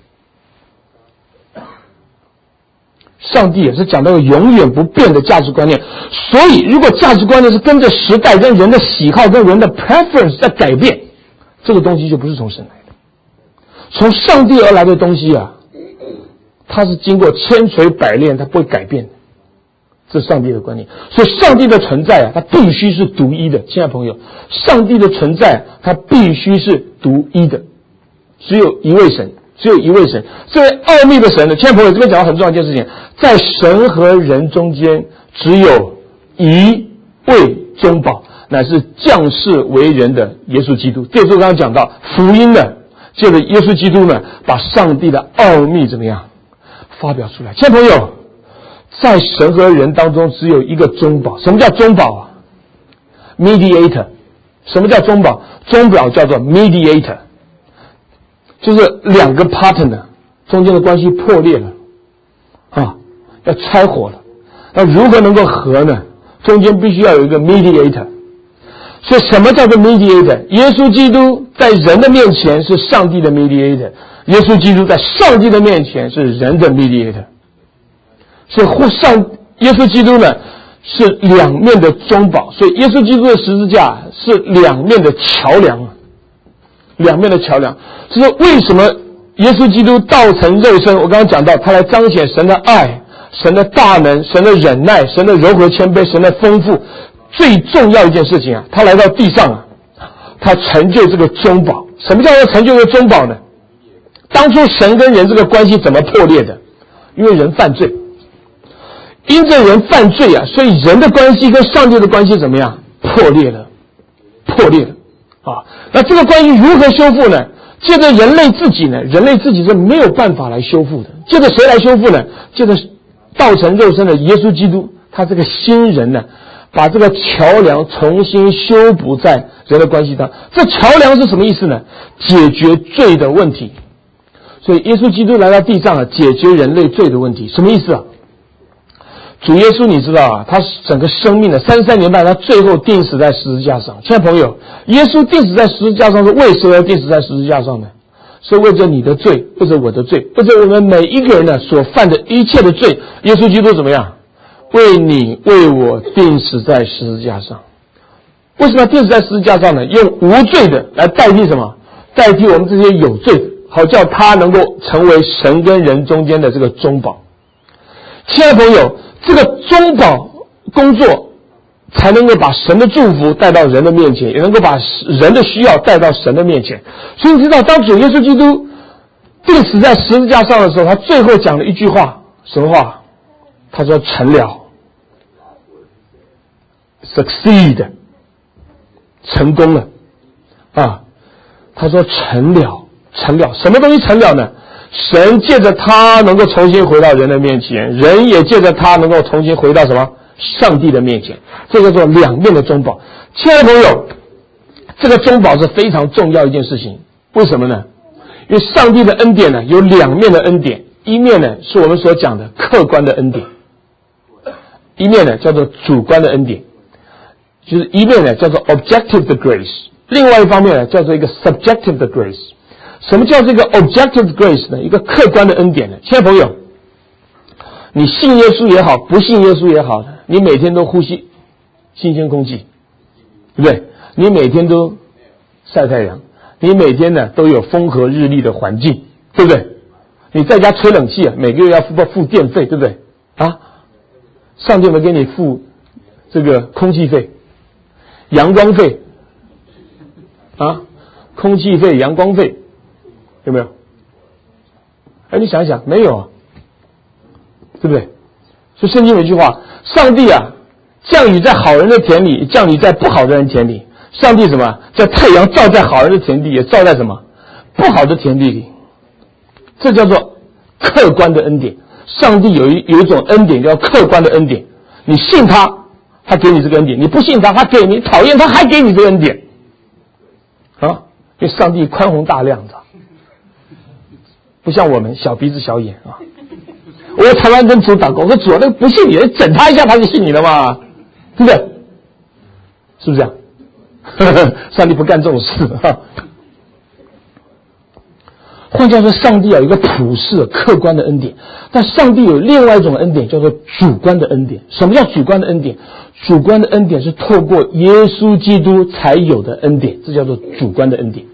上帝也是讲到一个永远不变的价值观念。所以如果价值观念是跟着时代、跟人的喜好、跟人的 preference 在改变，这个东西就不是从神来的。从上帝而来的东西啊，它是经过千锤百炼，它不会改变的。这是上帝的观念。所以上帝的存在啊，它必须是独一的。亲爱的朋友，上帝的存在它必须是独一的，只有一位神，只有一位神。这位奥秘的神呢，亲爱的朋友，这边讲到很重要一件事情，在神和人中间只有一位中保，乃是降世为人的耶稣基督。这就是刚刚讲到福音呢，借着耶稣基督呢，把上帝的奥秘怎么样发表出来。亲爱的朋友，在神和人当中只有一个中保。什么叫中保啊？ mediator。 什么叫中保？中保叫做 mediator， 就是两个 partner 中间的关系破裂了啊，要拆伙了，那如何能够和呢？中间必须要有一个 mediator。 所以什么叫做 mediator？ 耶稣基督在人的面前是上帝的 mediator， 耶稣基督在上帝的面前是人的 mediator。所以或上耶稣基督呢是两面的中保，所以耶稣基督的十字架是两面的桥梁，两面的桥梁。这是为什么耶稣基督道成肉身，我刚刚讲到他来彰显神的爱、神的大能、神的忍耐、神的柔和谦卑、神的丰富。最重要一件事情啊，他来到地上啊，他成就这个中保。什么叫做成就这个中保呢？当初神跟人这个关系怎么破裂的？因为人犯罪，因着人犯罪啊，所以人的关系跟上帝的关系怎么样？破裂了，破裂了啊！那这个关系如何修复呢？借着人类自己呢？人类自己是没有办法来修复的。借着谁来修复呢？借着道成肉身的耶稣基督，他这个新人呢，把这个桥梁重新修补在人的关系上。这桥梁是什么意思呢？解决罪的问题。所以耶稣基督来到地上啊，解决人类罪的问题。什么意思啊？主耶稣你知道啊，他整个生命的三十三年半，他最后钉死在十字架上。亲爱的朋友，耶稣钉死在十字架上是为什么要钉死在十字架上呢？是为着你的罪，为着我的罪，为着我们每一个人呢所犯的一切的罪。耶稣基督怎么样？为你为我钉死在十字架上。为什么要钉死在十字架上呢？用无罪的来代替什么？代替我们这些有罪的，好叫他能够成为神跟人中间的这个中保。亲爱的朋友，这个中保工作才能够把神的祝福带到人的面前，也能够把人的需要带到神的面前。所以你知道，当主耶稣基督钉死在十字架上的时候，他最后讲了一句话，什么话？他说成了 succeed 成功了啊！他说成了成了，什么东西成了呢？神借着他能够重新回到人的面前，人也借着他能够重新回到什么？上帝的面前。这叫做两面的中保。亲爱的朋友，这个中保是非常重要一件事情。为什么呢？因为上帝的恩典呢有两面的恩典，一面呢是我们所讲的客观的恩典，一面呢叫做主观的恩典，就是一面呢叫做 objective 的 grace， 另外一方面呢叫做一个 subjective 的 grace。什么叫这个 objective grace 呢？一个客观的恩典呢？亲爱的朋友，你信耶稣也好，不信耶稣也好，你每天都呼吸新鲜空气，对不对？你每天都晒太阳，你每天呢都有风和日丽的环境，对不对？你在家吹冷气啊，每个月要付付电费，对不对？啊，上帝有没有给你付这个空气费、阳光费啊？空气费、阳光费有没有？哎，你想一想，没有啊，对不对？所以圣经有一句话，上帝啊降雨在好人的田里，降雨在不好的人田里。上帝什么？叫太阳照在好人的田地，也照在什么不好的田地里。这叫做客观的恩典。上帝有一有一种恩典叫客观的恩典，你信他，他给你这个恩典；你不信他，他给你；讨厌他，还给你这个恩典。啊，因为上帝宽宏大量的，不像我们小鼻子小眼啊。我常常跟主祷告，我说主啊，那个不信你，整他一下他就信你了嘛，对不对？是不是这样？上帝不干这种事哈。换句话说，上帝有一个普世客观的恩典，但上帝有另外一种恩典，叫做主观的恩典。什么叫主观的恩典？主观的恩典是透过耶稣基督才有的恩典，这叫做主观的恩典。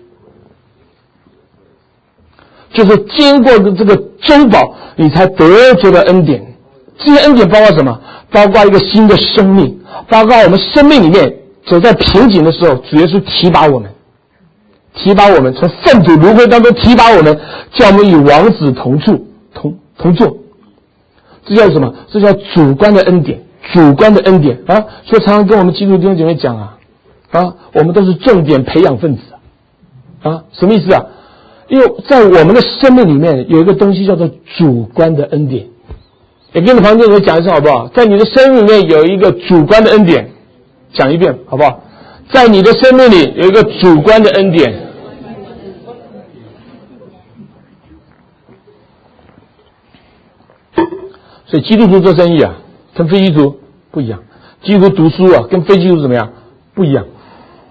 就是经过这个中保，你才得着的恩典。这些恩典包括什么？包括一个新的生命，包括我们生命里面走在瓶颈的时候，主耶稣提拔我们，提拔我们从粪土炉灰当中提拔我们，叫我们与王子同住同同坐。这叫什么？这叫主观的恩典，主观的恩典啊！所以常常跟我们基督弟兄姐妹讲啊，啊，我们都是重点培养分子啊，什么意思啊？因为在我们的生命里面有一个东西叫做主观的恩典。也跟你旁边人讲一声好不好？在你的生命里面有一个主观的恩典，讲一遍好不好？在你的生命里有一个主观的恩典。所以基督徒做生意啊，跟非基督徒不一样。基督徒读书啊，跟非基督徒怎么样？不一样。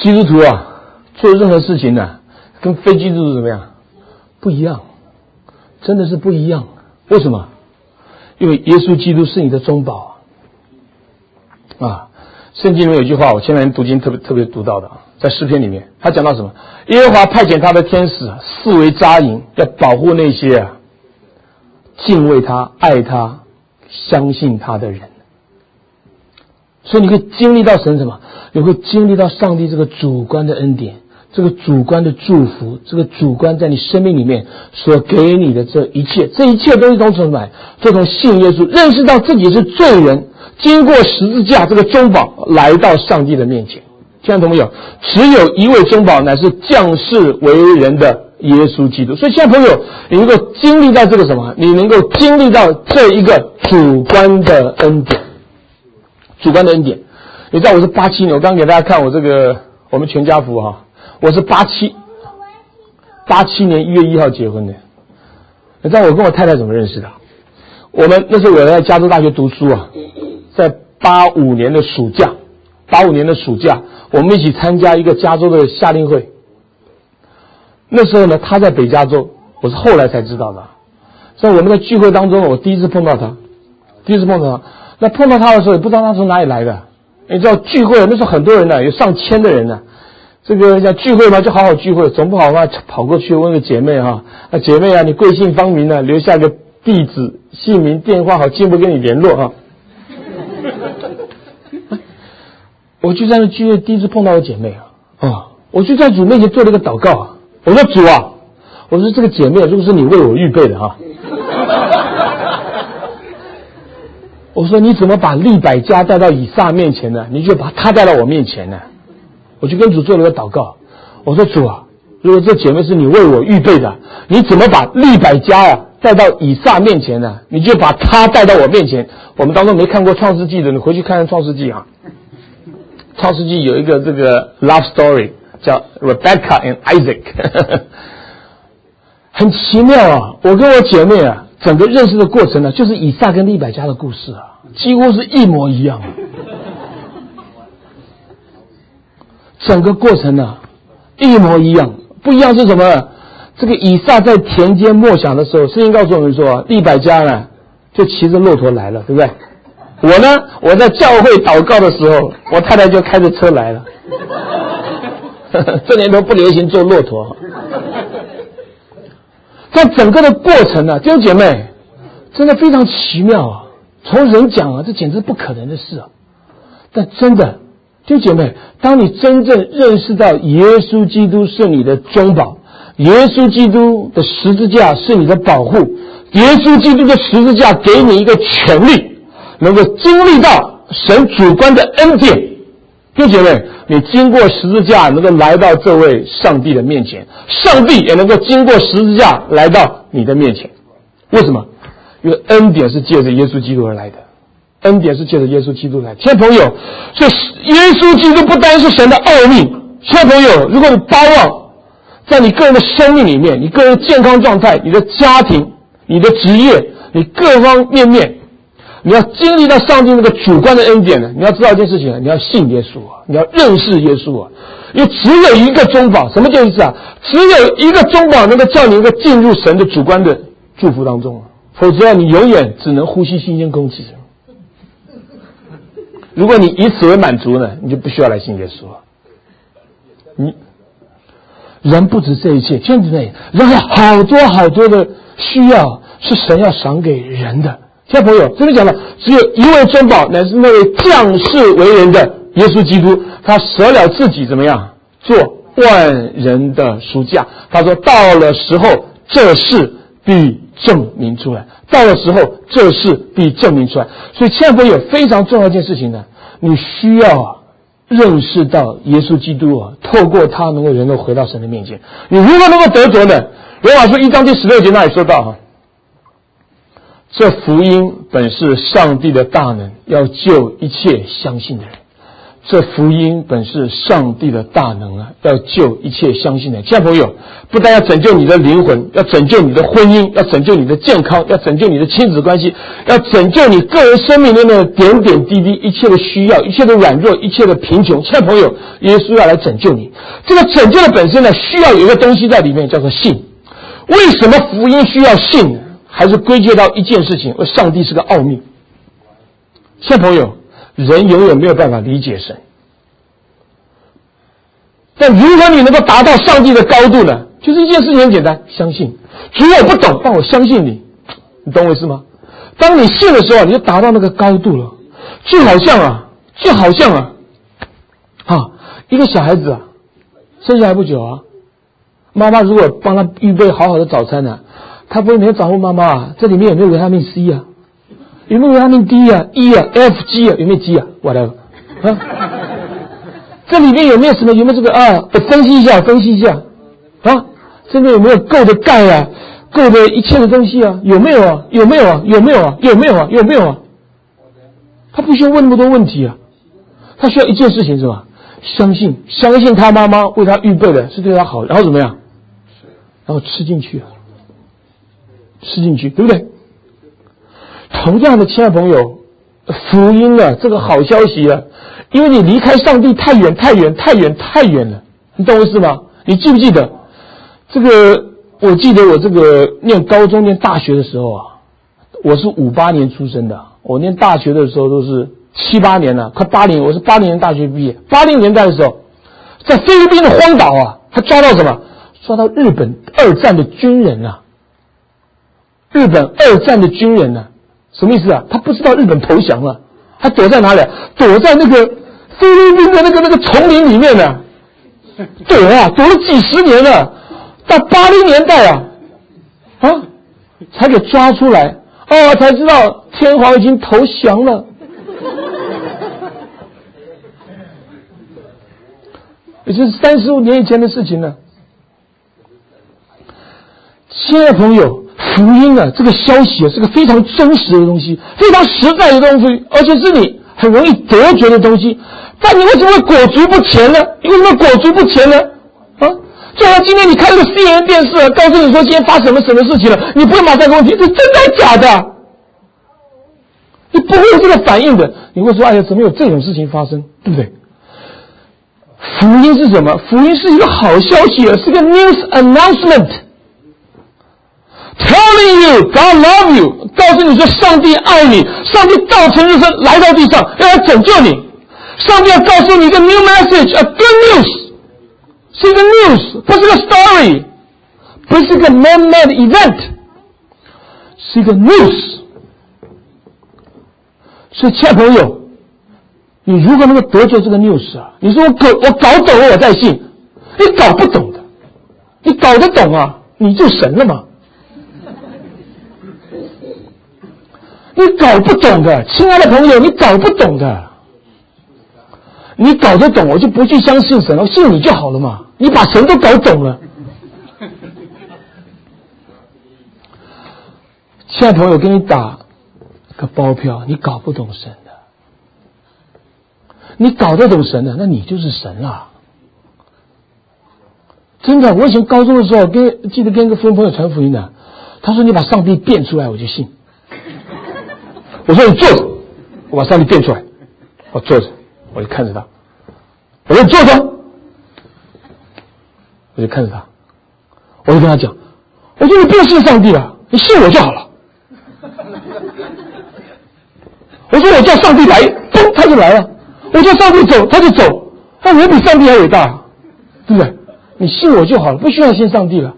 基督徒啊，做任何事情呢、啊，跟非基督徒怎么样？不一样，真的是不一样。为什么？因为耶稣基督是你的中保啊！圣经里面有句话，我前两天读经特别特别读到的，在诗篇里面，他讲到什么？耶和华派遣他的天使四围扎营，要保护那些啊敬畏他、爱他、相信他的人。所以你会经历到神什么？你会经历到上帝这个主观的恩典，这个主观的祝福，这个主观在你生命里面所给你的这一切，这一切都是从什么？都从信耶稣，认识到自己是罪人，经过十字架这个中保来到上帝的面前。亲爱的朋友，只有一位中保，乃是降世为人的耶稣基督。所以亲爱的朋友，你能够经历到这个什么？你能够经历到这一个主观的恩典，主观的恩典。你知道我是八七年，我刚给大家看我这个我们全家福哈，我是八七八七年一月一号结婚的。你知道我跟我太太怎么认识的？我们那时候我在加州大学读书啊，在八五年的暑假，八五年的暑假，我们一起参加一个加州的夏令会。那时候呢，他在北加州，我是后来才知道的。所以我们在聚会当中，我第一次碰到他，第一次碰到他。那碰到他的时候，也不知道他从哪里来的。你知道聚会那时候很多人呢，有上千的人呢。这个叫聚会嘛，就好好聚会，总不好嘛跑过去问个姐妹哈，那姐妹啊，你贵姓芳名呢？留下个地址、姓名、电话，好进一步跟你联络哈。我就在那聚会第一次碰到我姐妹啊，啊，我就在主面前做了一个祷告啊，我说主啊，我说这个姐妹如果是你为我预备的哈，我说你怎么把利百加带到以撒面前呢？你就把他带到我面前呢？我就跟主做了个祷告，我说主啊，如果这姐妹是你为我预备的，你怎么把利百加啊带到以撒面前呢？你就把他带到我面前。我们当中没看过创世纪的，你回去看看创世纪啊。创世纪有一个这个 love story 叫 Rebecca and Isaac 很奇妙啊，我跟我姐妹啊整个认识的过程呢，就是以撒跟利百加的故事啊，几乎是一模一样。整个过程呢一模一样，不一样是什么？这个以撒在田间默想的时候，圣经告诉我们说，利百加呢就骑着骆驼来了，对不对？我呢，我在教会祷告的时候，我太太就开着车来了。这年头不流行坐骆驼。在整个的过程呢、啊，弟兄姐妹，真的非常奇妙啊！从人讲啊，这简直不可能的事啊！但真的，弟兄姐妹，当你真正认识到耶稣基督是你的中保，耶稣基督的十字架是你的保护，耶稣基督的十字架给你一个权利，能够经历到神主观的恩典。弟兄姐妹，你经过十字架能够来到这位上帝的面前，上帝也能够经过十字架来到你的面前。为什么？因为恩典是借着耶稣基督而来的，恩典是借着耶稣基督来的。亲爱的朋友，所以耶稣基督不单是神的奥秘。亲爱的朋友，如果你巴望在你个人的生命里面，你个人的健康状态，你的家庭，你的职业，你各方面面，你要经历到上帝那个主观的恩典呢，你要知道一件事情，你要信耶稣啊，你要认识耶稣啊，因为只有一个中保。什么叫意思啊？只有一个中保能够叫你能够进入神的主观的祝福当中啊，否则你永远只能呼吸新鲜空气。如果你以此为满足呢，你就不需要来信耶稣啊。你人不止这一切，亲爱的人有好多好多的需要是神要赏给人的。亲爱的朋友，这里讲了，只有一位中保，乃是那位降世为人的耶稣基督，他舍了自己怎么样做万人的赎价。他说到了时候，这事必证明出来，到了时候这事必证明出来。所以亲爱的朋友，非常重要一件事情呢，你需要啊认识到耶稣基督啊，透过他能够人能回到神的面前。你如果能够得着呢，罗马书一章第十六节那里说到哈，这福音本是上帝的大能，要救一切相信的人。 这福音本是上帝的大能啊，要救一切相信的。亲爱的朋友，不但要拯救你的灵魂，要拯救你的婚姻，要拯救你的健康，要拯救你的亲子关系，要拯救你个人生命里面的点点滴滴，一切的需要，一切的软弱，一切的贫穷。亲爱的朋友，耶稣要来拯救你。这个拯救的本身呢，需要有一个东西在里面，叫做信。为什么福音需要信？还是归结到一件事情，上帝是个奥秘。亲爱的朋友，人永远没有办法理解神，但如何你能够达到上帝的高度呢？就是一件事情很简单，相信。主我不懂，但我相信你，你懂我意思吗？当你信的时候，你就达到那个高度了。就好像啊，就好像啊，啊，一个小孩子啊，生下来不久啊，妈妈如果帮他预备好好的早餐呢、啊，他不会每天早上问妈妈啊，这里面有没有维他命 C 啊？有没有维他命 D 啊 E 啊 F G 啊？有没有 G 啊 whatever 啊？这里面有没有什么？有没有这个啊？我分析一下，分析一下啊！这边有没有够的钙啊？够的一切的东西啊？有没有啊？有没有啊？有没有啊？有没有啊？有没有啊？他不需要问那么多问题啊，他需要一件事情是吧？相信，相信他妈妈为他预备的是对他好，然后怎么样？然后吃进去啊，吃进去，对不对？同样的，亲爱的朋友，福音啊，这个好消息啊，因为你离开上帝太远太远太远太远了，你懂我意思吗？你记不记得这个？我记得我这个念高中念大学的时候啊，我是五八年出生的，我念大学的时候都是七八年了，快八零，我是八零年大学毕业。八零年代的时候，在菲律宾的荒岛啊，他抓到什么？抓到日本二战的军人啊！日本二战的军人啊，什么意思啊？他不知道日本投降了，他躲在哪里？躲在那个菲律宾的那个那个丛林里面呢、啊，躲啊，躲了几十年了。到八零年代啊，啊，才给抓出来，哦，才知道天皇已经投降了。也就是三十五年以前的事情了。亲爱的朋友，福音啊，这个消息啊，是个非常真实的东西，非常实在的东西，而且是你很容易得着的东西。但你为什么会裹足不前呢？你为什么裹足不前呢？啊？就像今天你看这个 C N N 电视、啊，告诉你说今天发生什么什么事情了，你不会马上问题，这真的假的？你不会有这个反应的，你会说：“哎呀，怎么有这种事情发生？”对不对？福音是什么？福音是一个好消息，是个 news announcement。Telling you, God love you， 告诉你说上帝爱你，上帝道成肉身来到地上，要来拯救你。上帝要告诉你一个 new message，a good news。是一个 news， 不是个 story， 不是个 man-made event， 是一个 news。所以，亲爱的朋友，你如何能够得着这个 news 啊？你说我搞我搞懂了，我再信。你搞不懂的，你搞得懂啊，你就神了嘛。你搞不懂的，亲爱的朋友，你搞不懂的。你搞得懂，我就不去相信神了，我信你就好了嘛。你把神都搞懂了。亲爱的朋友，给你打个包票，你搞不懂神的，你搞得懂神的，那你就是神了。真的，我以前高中的时候，跟记得跟一个朋友传福音的，他说你把上帝变出来，我就信。我说你坐着，我把上帝变出来，我坐着，我就看着他。我说你坐着，我就看着他，我就跟他讲，我说你不要信上帝了，你信我就好了。我说我叫上帝来，嘣，他就来了；我叫上帝走，他就走。那我比上帝还伟大，对不对？你信我就好了，不需要信上帝了。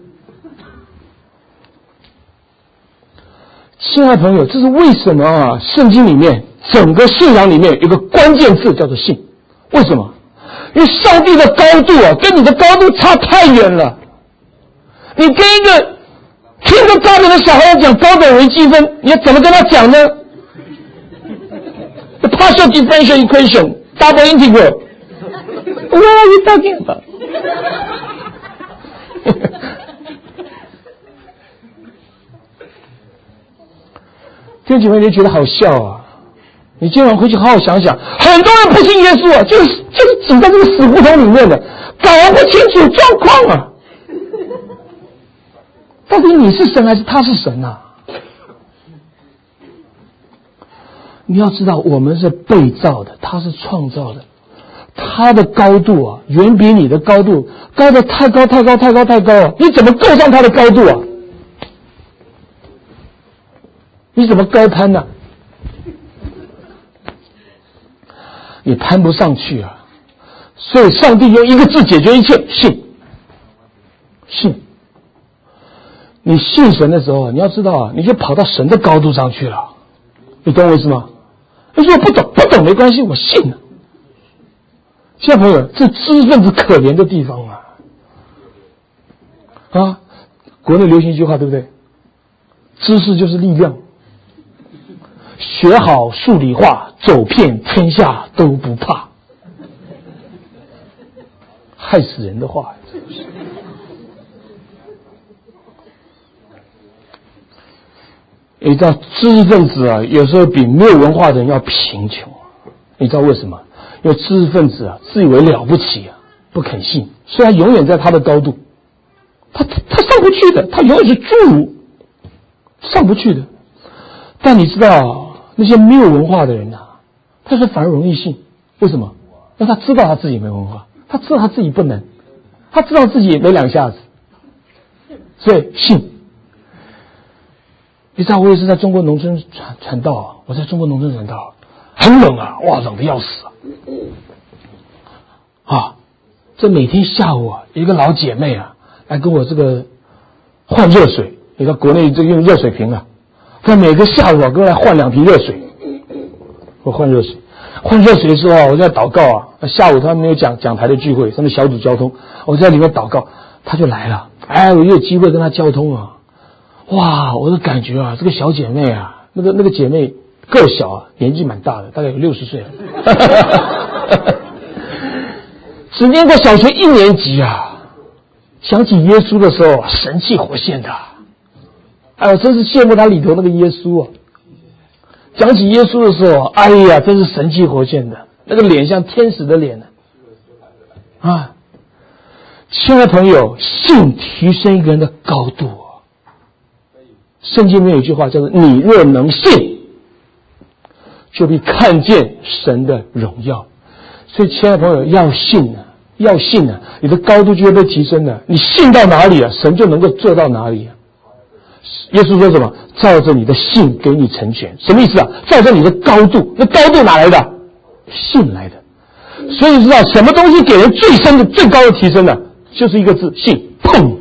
亲爱的朋友，这是为什么啊？圣经里面整个信仰里面有个关键字叫做信，为什么？因为上帝的高度啊，跟你的高度差太远了。你跟一个听着高等的小孩讲高等微积分，你要怎么跟他讲呢？ The partial differential equation, double integral. What are you talking about? 弟兄姐妹，你觉得好笑啊？ 你今晚回去好好想想，很多人不信耶稣啊，就是就是挤在这个死胡同里面的，搞不清楚状况啊。到底你是神还是他是神啊？你要知道，我们是被造的，他是创造的，他的高度啊，远比你的高度高得太高太高太高太高了。你怎么够上他的高度啊？你怎么高攀呢、啊？你攀不上去啊！所以上帝用一个字解决一切，信。信。你信神的时候，你要知道啊，你就跑到神的高度上去了。你懂我意思吗？你说我不懂，不懂没关系，我信了。现在朋友，这知识分子可怜的地方啊！啊，国内流行一句话，对不对？知识就是力量。学好数理化，走遍天下都不怕。害死人的话，你知道知识分子啊，有时候比没有文化的人要贫穷。你知道为什么？因为知识分子啊，自以为了不起啊，不肯信，所以他永远在他的高度，他他上不去的，他永远是侏儒，上不去的。但你知道，那些没有文化的人啊，他是反而容易信。为什么？因为他知道他自己没文化，他知道他自己不能，他知道自己没两下子，所以信。你知道我也是在中国农村传传道啊，我在中国农村传道，很冷啊，哇，冷得要死啊！啊，这每天下午啊，一个老姐妹啊，来跟我这个换热水。你知道国内这用热水瓶啊，她每个下午啊，跟我来换两瓶热水。我换热水，换热水的时候啊，我在祷告啊。下午他没有讲讲台的聚会，他们小组交通，我在里面祷告，他就来了。哎，我有机会跟他交通啊。哇，我的感觉啊，这个小姐妹啊，那个那个姐妹个小啊，年纪蛮大的，大概有六十岁了，只念过小学一年级啊。想起耶稣的时候，神气活现的，哎，我真是羡慕他里头那个耶稣啊。讲起耶稣的时候，哎呀，真是神气活现的，那个脸像天使的脸呢。啊，亲爱的朋友，信提升一个人的高度。圣经里面有一句话叫做你若能信，就必看见神的荣耀。所以亲爱的朋友，要信啊，要信啊，你的高度就会被提升的。你信到哪里啊，神就能够做到哪里啊。耶稣说什么？照着你的信给你成全。什么意思啊？照着你的高度，那高度哪来的？信来的。所以你知道什么东西给人最深的最高的提升呢？就是一个字，信。砰！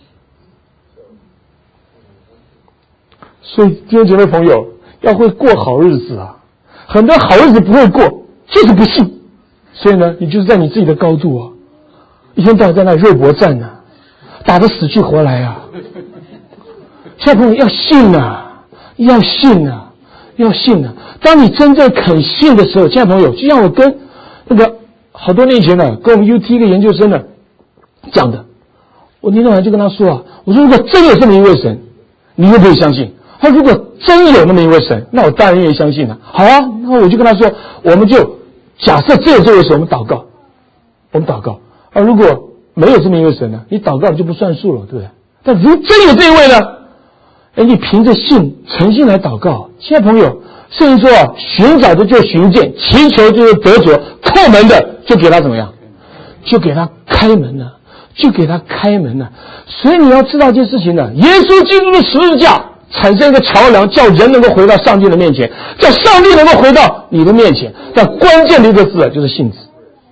所以弟兄姐妹朋友，要会过好日子啊！很多好日子不会过，就是不信。所以呢，你就是在你自己的高度啊，一天到晚在那肉搏战啊，打得死去活来啊！小朋友要信啊，要信啊，要信啊！当你真正肯信的时候，亲爱的朋友，就像我跟那个好多年前呢，跟我们 U T 一个研究生呢讲的，我那天晚上就跟他说啊，我说如果真有这么一位神，你会不会相信？他如果真有那么一位神，那我当然愿意相信了。好啊，那我就跟他说，我们就假设真有这位神，我们祷告，我们祷告啊。如果没有这么一位神呢，你祷告就不算数了，对不对？但如真有这一位呢，哎，你凭着信诚心来祷告。亲爱的朋友，圣经说啊，寻找的就寻见，祈求就是得着，叩门的就给他怎么样？就给他开门了，就给他开门了。所以你要知道一件事情呢，耶稣基督的十字架产生一个桥梁，叫人能够回到上帝的面前，叫上帝能够回到你的面前。但关键的一个字就是信字。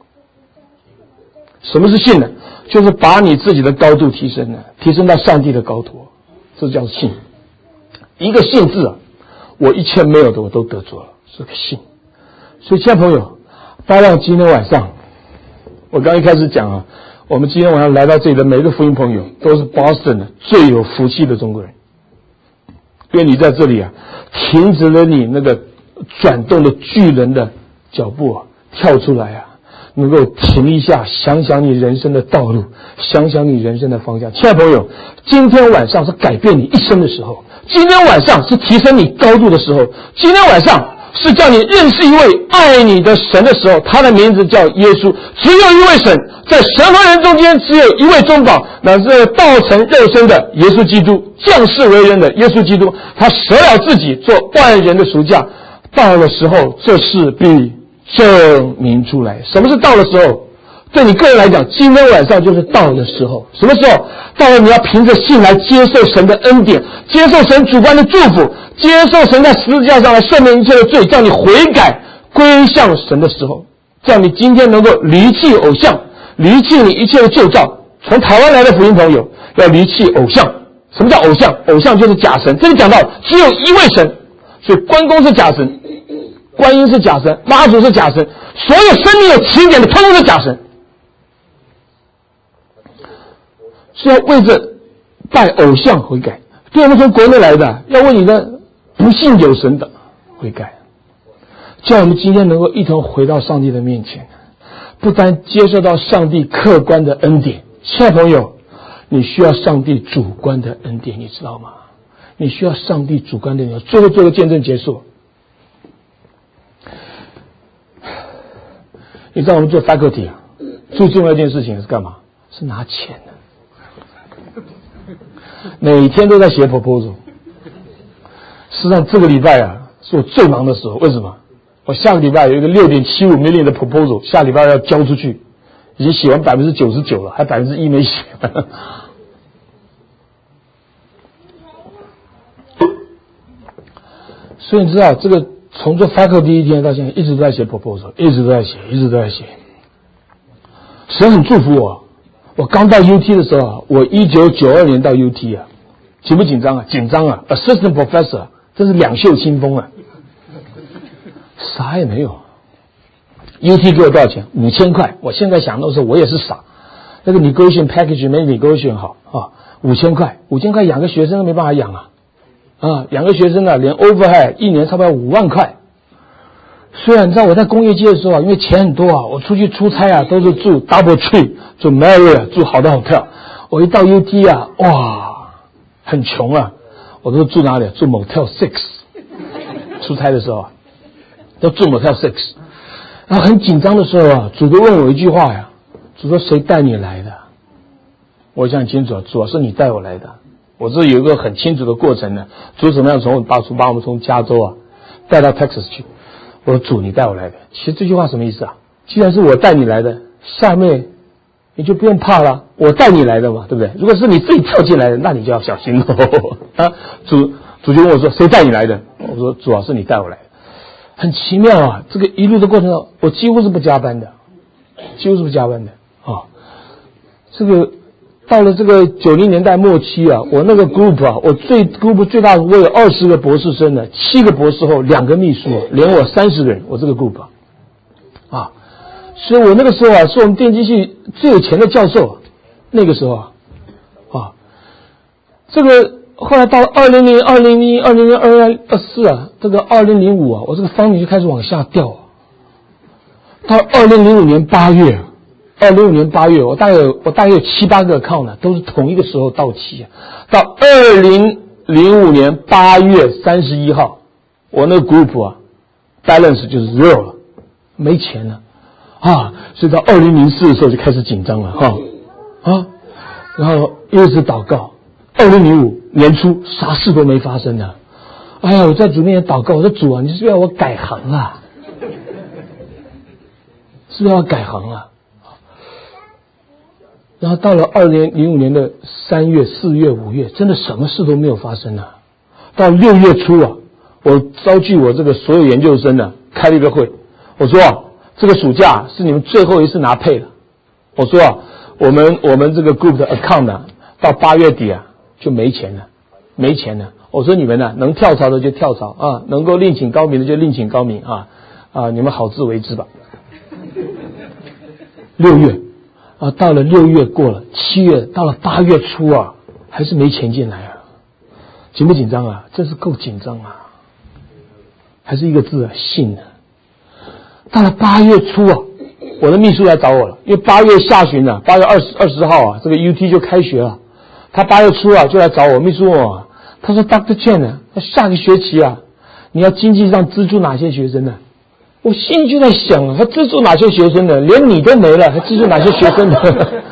什么是信呢？就是把你自己的高度提升了，提升到上帝的高度，这叫信。一个信字啊，我一切没有的我都得着了，是个信。所以亲爱的朋友，大家今天晚上，我刚一开始讲啊，我们今天晚上来到这里的每一个福音朋友，都是 Boston 的最有福气的中国人。因为你在这里啊，停止了你那个转动的巨人的脚步啊，跳出来啊，能够停一下，想想你人生的道路，想想你人生的方向。亲爱的朋友，今天晚上是改变你一生的时候，今天晚上是提升你高度的时候，今天晚上是叫你认识一位爱你的神的时候，他的名字叫耶稣。只有一位神，在神和人中间只有一位中保，那是道成肉身的耶稣基督，降世为人的耶稣基督。他舍了自己做万人的赎价，到了时候，这事必证明出来。什么是到了时候？对你个人来讲，今天晚上就是到的时候。什么时候？到了你要凭着信来接受神的恩典，接受神主观的祝福，接受神在十字架上来赦免一切的罪，叫你悔改归向神的时候，叫你今天能够离弃偶像，离弃你一切的旧造。从台湾来的福音朋友要离弃偶像。什么叫偶像？偶像就是假神。这里讲到只有一位神，所以关公是假神，观音是假神，妈祖是假神，所有生命有起点的通通是假神。是要为着拜偶像悔改，对我们从国内来的，要为你的不信有神的悔改，叫我们今天能够一同回到上帝的面前，不单接受到上帝客观的恩典。亲爱的朋友，你需要上帝主观的恩典，你知道吗？你需要上帝主观的恩典。最后做个见证结束。你知道我们做 faculty 啊，最重要一件事情是干嘛？是拿钱的。每天都在写 proposal。 实际上这个礼拜啊是我最忙的时候。为什么？我下个礼拜有一个 六点七五 million 的 proposal， 下礼拜要交出去，已经写完 百分之九十九 了，还 百分之一 没写。所以你知道这个从做 faculty 第一天到现在一直都在写 proposal， 一直都在写，一直都在写。神很祝福我。我刚到 U T 的时候啊，我一九九二年到 U T 啊，紧不紧张啊？紧张啊 ！Assistant Professor， 真是两袖清风啊，啥也没有。U T 给我多少钱？五千块。我现在想那时候我也是傻，那个 negotiation package 没 negotiation 好啊，五千块，五千块养个学生都没办法养啊，啊，养个学生啊，连 overhead 一年差不多五万块。虽然你知道我在工业界的时候啊，因为钱很多啊，我出去出差啊都是住 Double Tree， 住 Marriott， 住好的 hotel。我一到 U T 啊，哇，很穷啊，我都住哪里？住 Motel Six。出差的时候啊，都住 Motel Six。然后很紧张的时候啊，主都问我一句话呀，主说谁带你来的？我想很清楚，主是你带我来的。我这有一个很清楚的过程呢，主怎么样从把把我们从加州啊带到 Texas 去。我说主你带我来的。其实这句话什么意思啊？既然是我带你来的，下面你就不用怕了，我带你来的嘛，对不对？如果是你自己跳进来的，那你就要小心了。啊，主主就问我说谁带你来的？我说主要是你带我来的。很奇妙啊，这个一路的过程中，我几乎是不加班的，几乎是不加班的啊。这个到了这个九零年代末期啊，我那个 group 啊，我最 group 最大的我有二十个博士生呢，七个博士后，两个秘书，连我三十个人，我这个 group 啊，啊，所以我那个时候啊，是我们电机系最有钱的教授，那个时候啊，啊，这个后来到二零零二零零二零零二二四啊，这个二零零五啊，我这个方米就开始往下掉啊，到二零零五年八月。二零零五年八月，我大概有我大概有七八个 account 呢，都是同一个时候到期。到二零零五年八月三十一号，我那个 group 啊 ，balance 就是 zero 了，没钱了啊！所以到二零零四的时候就开始紧张了哈啊，然后一直祷告。二零零五年初啥事都没发生呢，哎呀，我在主面前祷告，我说主啊，你是不是要我改行啊？是不是要改行啊？然后到了二零零五年的三月、四月、五月，真的什么事都没有发生啊。到六月初啊，我召集我这个所有研究生呢，开了一个会。我说啊，这个暑假是你们最后一次拿配了。我说啊，我们我们这个 group 的 account 呢，到八月底啊就没钱了，没钱了。我说你们呢，能跳槽的就跳槽啊，能够另请高明的就另请高明啊啊，你们好自为之吧。六月。啊，到了六月过了，七月到了八月初啊，还是没钱进来啊，紧不紧张啊？真是够紧张啊！还是一个字啊，信啊！到了八月初啊，我的秘书来找我了，因为八月下旬呢、啊，八月二十二十号啊，这个 U T 就开学了，他八月初啊就来找我，秘书问我，他说 Doctor Chen 呢，下个学期啊， 你要经济上资助哪些学生呢？我心里就在想啊，他资助哪些学生呢？连你都没了，还资助哪些学生呢？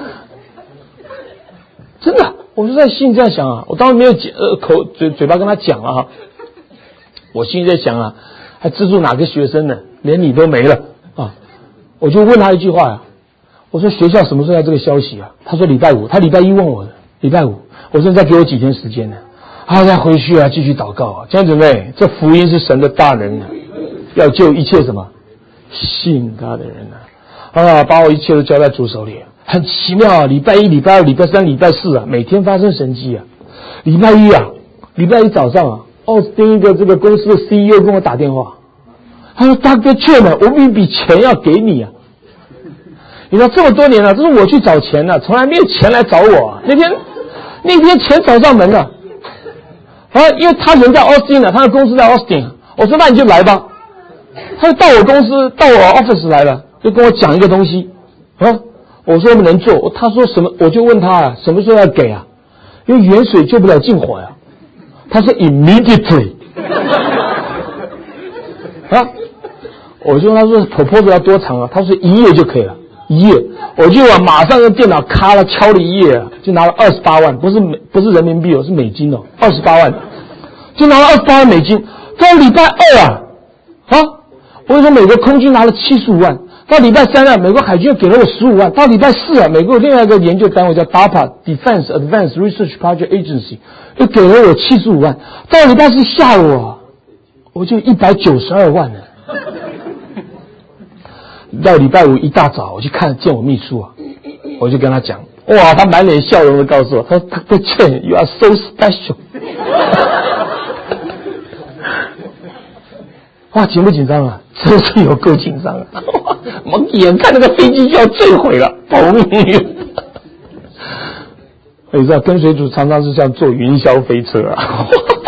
真的，我就在心里这样想啊。我当然没有呃口嘴嘴巴跟他讲了哈，我心里在想啊，还资助哪个学生呢？连你都没了啊！我就问他一句话啊，我说学校什么时候要这个消息啊？他说礼拜五，他礼拜一问我的，礼拜五。我说再给我几天时间呢？啊，再回去啊，继续祷告啊。家人姊妹，这福音是神的大能啊，要救一切什么信他的人啊！啊，把我一切都交在主手里，很奇妙啊！礼拜一、礼拜二、礼拜三、礼拜四啊，每天发生神迹啊！礼拜一啊，礼拜一早上啊，奥斯汀一个这个公司的 C E O 跟我打电话，他说：“大哥，劝了，我们一笔钱要给你啊！”你知道这么多年了，这是我去找钱了，从来没有钱来找我啊！那天那天钱找上门了，啊，因为他人在奥斯汀啊，他的公司在奥斯汀，我说那你就来吧。他就到我公司，到我 office 来了，就跟我讲一个东西啊。我说我们能做，他说什么？我就问他啊，什么时候要给啊？因为远水救不了近火呀。他说 immediately 啊，我说他说 proposal 要多长啊？他说一页就可以了，一页。我就啊马上用电脑咔了敲了一页啊，就拿了二十八万，不是美不是人民币哦，是美金哦，二十八万，就拿了二十八万美金。到礼拜二啊啊，我跟你说美国空军拿了七十五万。到礼拜三啊，美国海军又给了我十五万。到礼拜四啊，美国有另外一个研究单位叫 D A R P A Defense Advanced Research Project Agency 又给了我七十五万。到礼拜四下午啊，我就一百九十二万了。到礼拜五一大早，我去看见我秘书啊，我就跟他讲，哇，他满脸笑容的告诉我，他说 Doctor Chen, you are so special 。哇，紧不紧张啊？真是有够紧张啊！我们眼看那个飞机就要坠毁了，砰！你知道跟随主常常是像坐云霄飞车啊！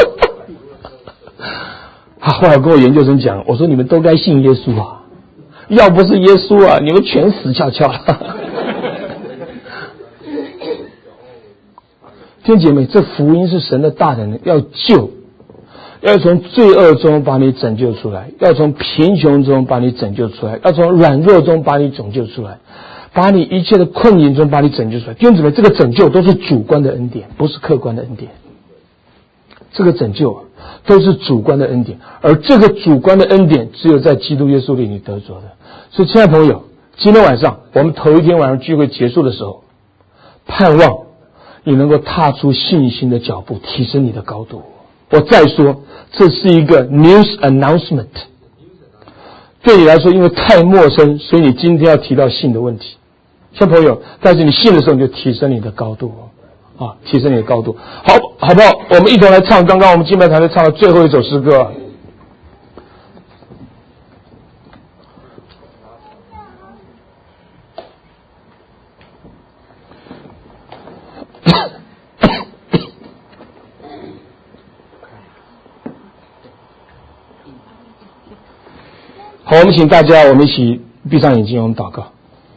他后来跟我研究生讲，我说你们都该信耶稣啊，要不是耶稣啊，你们全死翘翘了。弟兄姐妹，这福音是神的大能，要救。要从罪恶中把你拯救出来，要从贫穷中把你拯救出来，要从软弱中把你拯救出来，把你一切的困境中把你拯救出来。弟兄姊妹，这个拯救都是主观的恩典，不是客观的恩典。这个拯救都是主观的恩典，而这个主观的恩典只有在基督耶稣里你得着的。所以亲爱的朋友，今天晚上我们头一天晚上聚会结束的时候，盼望你能够踏出信心的脚步，提升你的高度。我再说，这是一个 news announcement， 对你来说因为太陌生，所以你今天要提到信的问题。像朋友，但是你信的时候你就提升你的高度啊，提升你的高度。好，好不好？我们一同来唱刚刚我们敬拜团队唱的最后一首诗歌。好，我们请大家，我们一起闭上眼睛，我们祷告。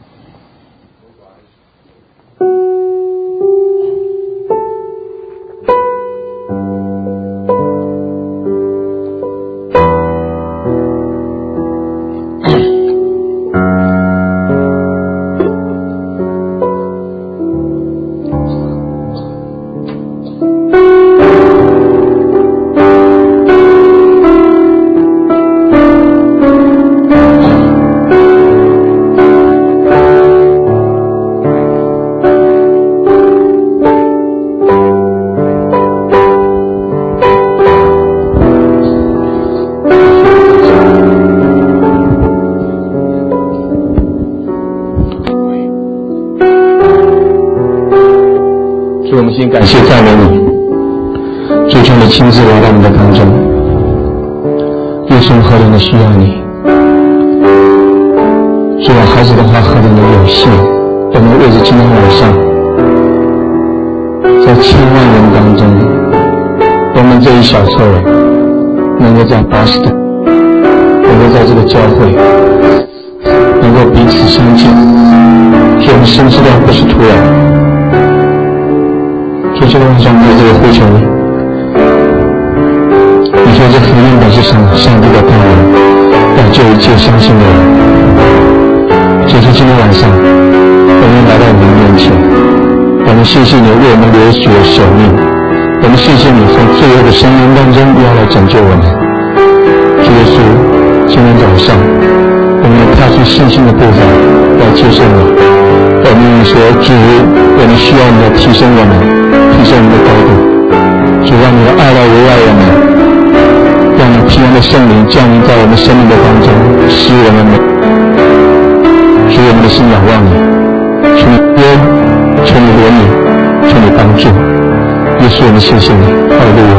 感谢赞美你，主求你亲自来到我们的当中。耶稣何等的需要你，主啊，孩子的话何等的有限。我们为着今天晚上，在千万人当中，我们这一小撮人能够在巴斯顿，能够在这个教会，能够彼此相见，使我们深知道不是徒然。主，今天晚上在这里呼求你，你说这福音本是上上帝的大能，要救一切相信的人。所以说今天晚上我们来到你的面前，我们谢谢你为我们流血舍命，我们谢谢你从罪恶的深渊当中要来拯救我们。主耶稣，今天早上我们踏出信心的步伐来接受你。我们说主，我们需要你来提升我们，提升我们的高度。主，让你的爱来围绕我们，让你平安的圣灵降临在我们生命的当中，使我们每主，我们的心仰望你，求你恩，求你怜悯，求你帮助。耶稣，我们谢谢你，哈利路亚。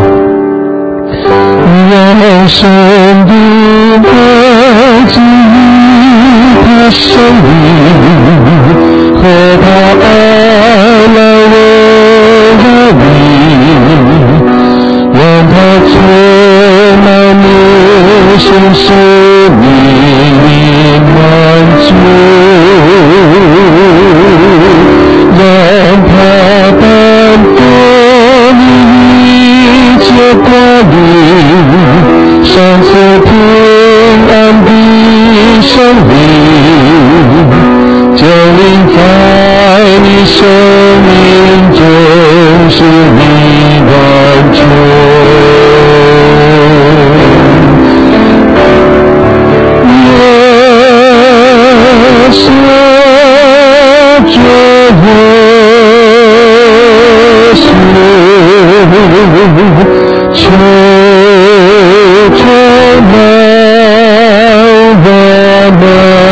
我生命的记忆的生命，和他爱来围绕你，让他充满你生使你满足，让他担当你一切挂虑，上次平安的生命，降临在你生命中，使你完全。耶稣，主耶稣，求充满我们。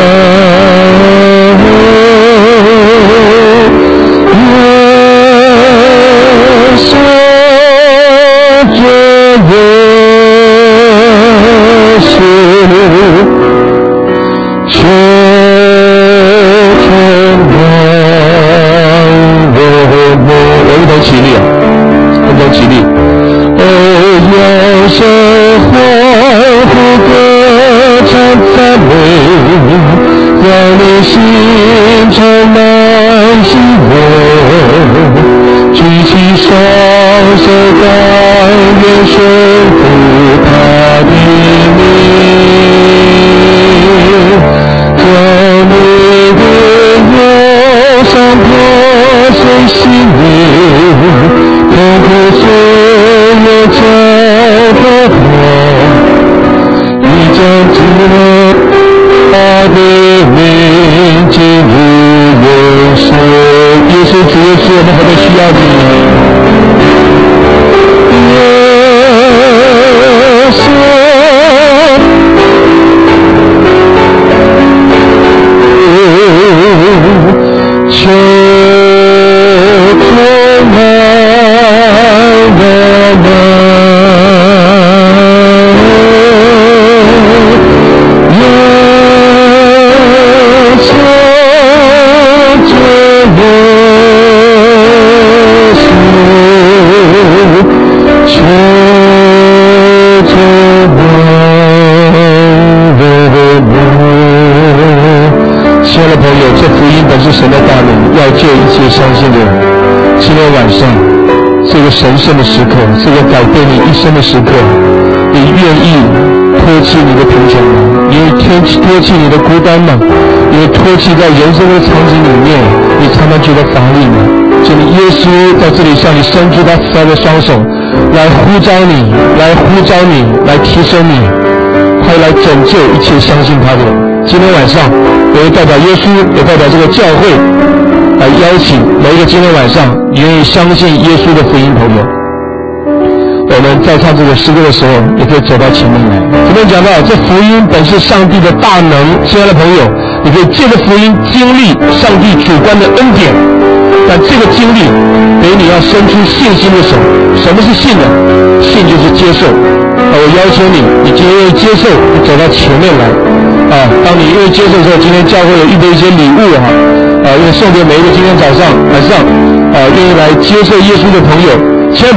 神圣的时刻，这个改变你一生的时刻，你愿意脱弃你的贫穷吗？你愿意脱弃你的孤单吗？你会脱弃在人生的场景里面你常常觉得乏力吗？请你耶稣在这里向你伸出他慈爱的双手，来呼召你，来呼召你，来提升你，他来拯救一切相信他的人。今天晚上我会代表耶稣，也代表这个教会来邀请每一个今天晚上你愿意相信耶稣的福音朋友，我们在唱这个诗歌的时候也可以走到前面来。这边讲到这福音本是上帝的大能，亲爱的朋友，你可以借着福音经历上帝主观的恩典，但这个经历给你要伸出信心的手。什么是信呢？信就是接受。啊，我要求你，你今天愿意接受，你走到前面来。啊，当你愿意接受的时候，今天教会有预备一些礼物哈，啊，愿送给每一个今天早上晚上啊愿意来接受耶稣的朋友。亲爱的朋友，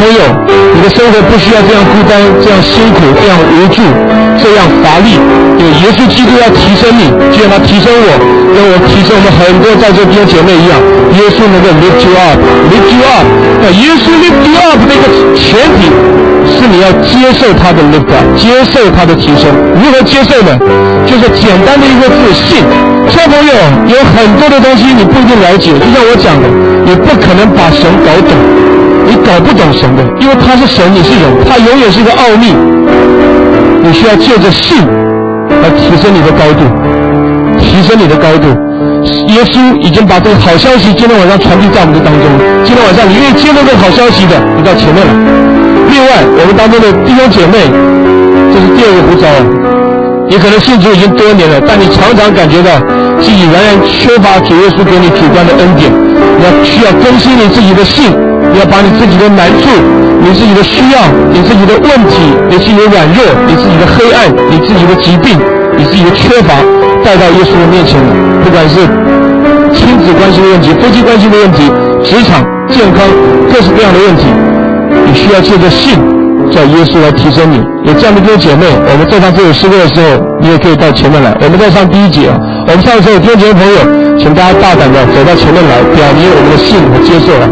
你的生活不需要这样孤单，这样辛苦，这样无助，这样乏力。因为耶稣基督要提升你，就让他提升我，让我提升我们很多在这弟兄姐妹一样。耶稣能够 lift you up，lift you up。那耶稣 lift you up 的一个前提是你要接受他的 lift up， 接受他的提升。如何接受呢？就是简单的一个字，信。说朋友，有很多的东西你不一定了解，就像我讲的，你不可能把神搞懂，你搞不懂神的，因为他是神，你是人，他永远是一个奥秘。你需要借着信来提升你的高度，提升你的高度。耶稣已经把这个好消息今天晚上传递在我们的当中。今天晚上你愿意接受这个好消息的，你到前面来。另外，我们当中的弟兄姐妹，这是第二个呼召。你可能信主已经多年了，但你常常感觉到自己仍然缺乏主耶稣给你主观的恩典。你要需要更新你自己的信，你要把你自己的难处、你自己的需要、你自己的问题、你自己的软弱、你自己的黑暗、你自己的疾病、你自己的缺乏带到耶稣的面前来。不管是亲子关系的问题、夫妻关系的问题、职场、健康各式各样的问题，你需要借着信叫耶稣来提升你。有这样的弟兄姐妹，我们在唱这首诗歌的时候，你也可以到前面来。我们在上第一节啊，我们唱的时候，弟兄姐妹朋友，请大家大胆的走到前面来，表明我们的信和接受啊。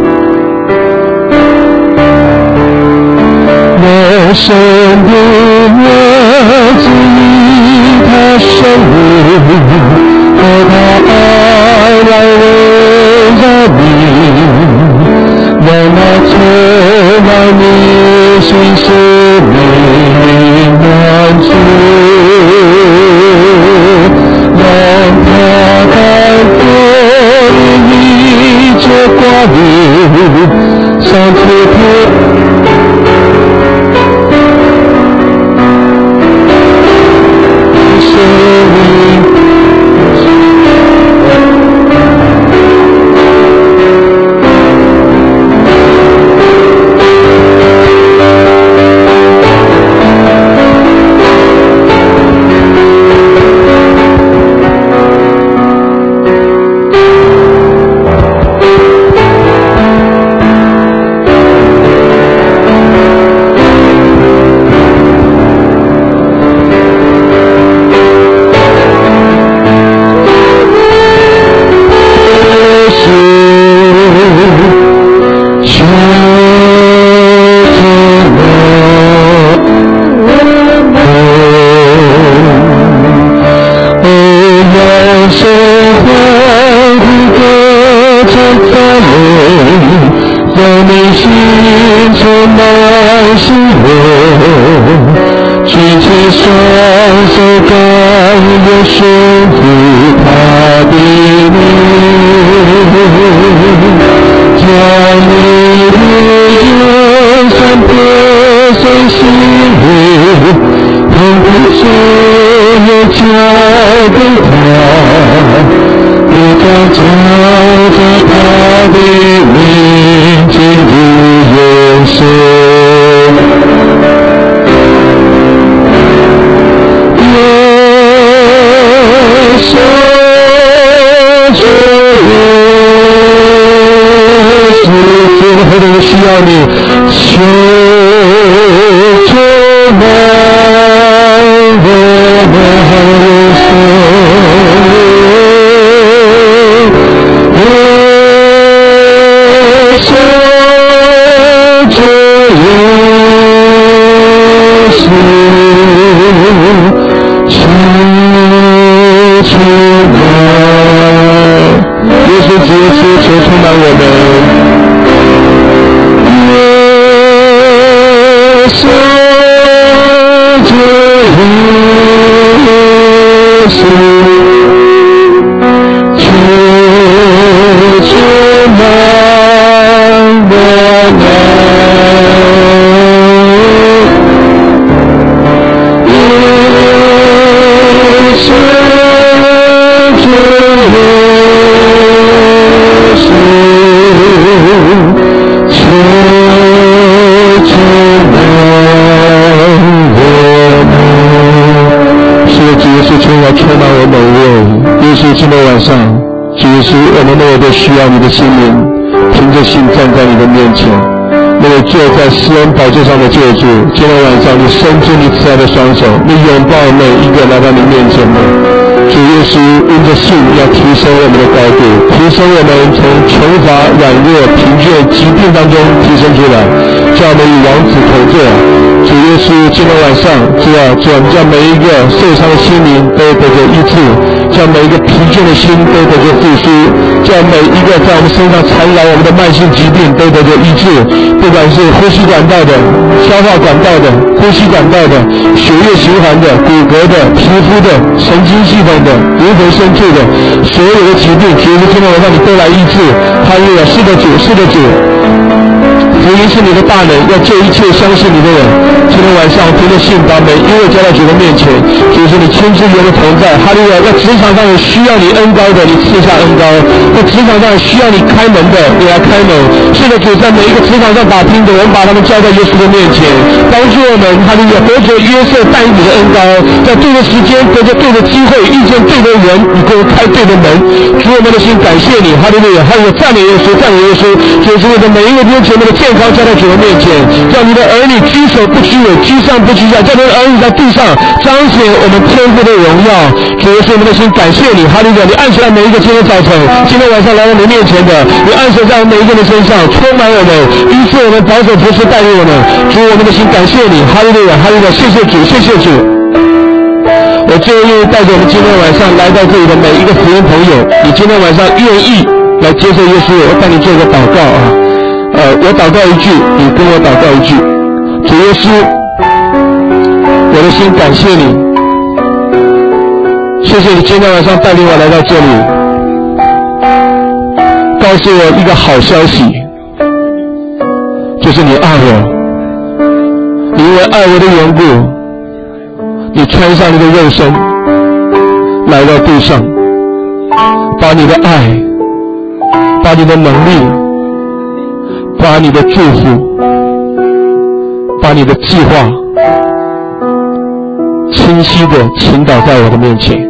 我生的我子以他生我，和他爱来围绕你，让那充满你心生命满足，让他感动一切挂虑，上次他需要你的心灵，凭着信站在你的面前。我那位坐在施恩宝座上的救主，今天晚上你伸出你慈爱的双手，你拥抱每一个来到你面前的主耶稣，因着信要提升我们的高度，提升我们从穷乏、软弱、贫倦、疾病当中提升出来，叫我们与王子同坐。主耶稣，今天晚上主啊，主啊，叫每一个受伤的心灵都得着医治，叫每一个疲倦的心都得着复苏，叫每一个在我们身上缠绕我们的慢性疾病都得着医治，不管是呼吸管道的、消化管道的、呼吸管道的、血液循环的、骨骼的、皮肤的、神经系统的、灵魂深处的所有的疾病，主耶稣今天晚上你都来医治。哈利路亚！是的主，是的主，福音是你的大能，要救一切相信你的人。今天晚上凭着信把每一位交到主的面前，主是你亲自与我们同在。哈利路亚！在职场上有需要你恩膏的，你赐下恩膏；在职场上有需要你开门的，你来开门。是的主，在每一个职场上打拼的，我们把他们交在耶稣的面前，帮助我们。哈利路亚！得着约瑟但以理的恩膏，在对的时间，得着对的机会，遇见对的人，你给我开对的门。主，我们的心感谢你。哈利路亚！还有赞美耶稣，赞美耶稣。主是为了每一个弟兄姐妹的健康交到主的面前，让你的儿女居首不居尾，居上不居下，叫你的儿女在地上彰显我们天父的荣耀。主耶稣，我们的心感谢你。哈利路亚！你按手在每一个今天早晨、今天晚上来到你面前的，你按手在每一个人身上，充满我们，医治我们，保守服侍带领我们。主，我们的心感谢你。哈利路亚！哈利路亚！谢谢主，谢谢主。我最后愿意带着我们今天晚上来到这里的每一个福音朋友，你今天晚上愿意来接受耶稣，我带你做一个祷告啊。呃，我祷告一句，你跟我祷告一句。主耶稣，我的心感谢你，谢谢你今天晚上带领我来到这里，告诉我一个好消息，就是你爱我，你因为爱我的缘故，你穿上你的肉身来到地上，把你的爱，把你的能力，把你的祝福，把你的计划清晰地倾倒在我的面前。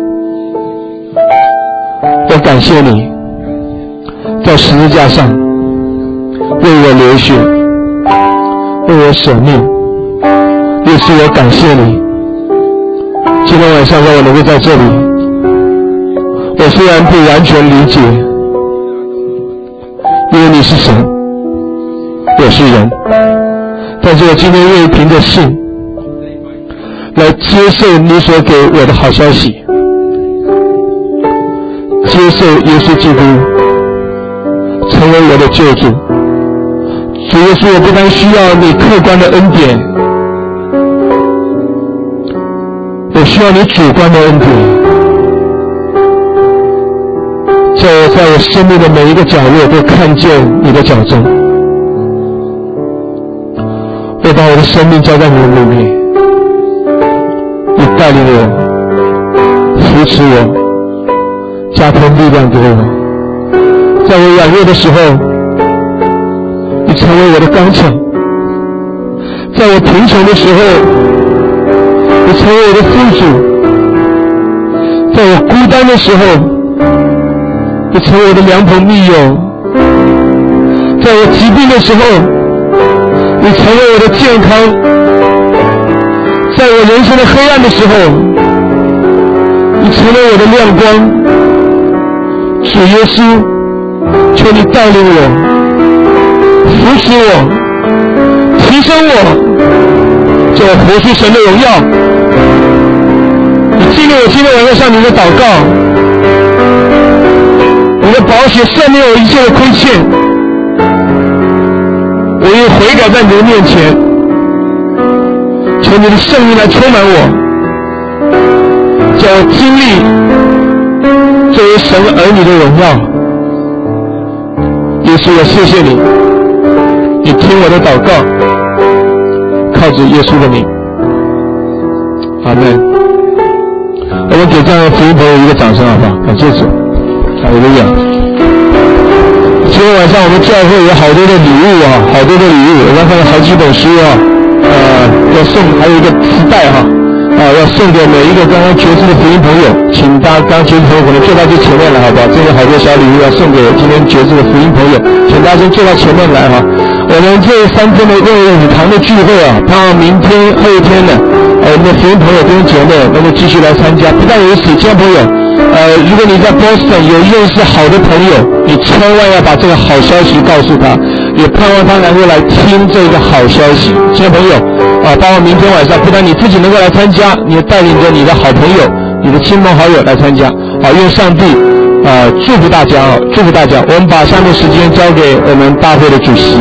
我感谢你在十字架上为我流血，为我舍命。耶稣，我感谢你今天晚上让我能够在这里。我虽然不完全理解，因为你是神，我是人，但是我今天愿意凭着信来接受你所给我的好消息，接受耶稣基督成为我的救主。主耶稣，我不单需要你客观的恩典，我需要你主观的恩典，叫我在我生命的每一个角落都看见你的脚踪。我把我的生命交在你的里面，你带领我，扶持我，加添力量给我。在我软弱的时候，你成为我的刚强；在我贫穷的时候，你成为我的富足；在我孤单的时候，你成为我的良朋密友；在我疾病的时候，你成为我的健康；在我人生的黑暗的时候，你成为我的亮光。主耶稣，求你带领我，扶持我，提升我，叫我活出神的荣耀。你纪念我今天晚上向你的祷告，你的宝血赦免我一切的亏欠，我愿悔改在你的面前，求你的圣灵来充满我，叫我经历作为神儿女的荣耀。耶稣，我谢谢你，你听我的祷告，靠着耶稣的名，阿们。我们给这样的福音朋友一个掌声好不好？感谢主，哈利路亚。今天晚上我们教会有好多的礼物啊，好多的礼物，我刚看了好几本书啊，呃，要送，还有一个磁带哈、啊，啊，要送给每一个刚刚决志的福音朋友，请大家刚决志朋友可能坐到最前面来，好不好？这有好多小礼物要送给今天决志的福音朋友，请大家先坐到前面来哈。 我们这三天的六月五堂的聚会啊，盼望明天、后天呢，呃，我们的福音朋友、弟兄姐妹能够继续来参加。不但如此，亲爱朋友，呃，如果你在 Boston 有认识好的朋友，你千万要把这个好消息告诉他，也盼望他能够来听这个好消息。亲爱朋友，啊，包括明天晚上，不但你自己能够来参加，你也带领着你的好朋友、你的亲朋好友来参加。好，愿上帝啊、呃、祝福大家啊，祝福大家。我们把下面时间交给我们大会的主席。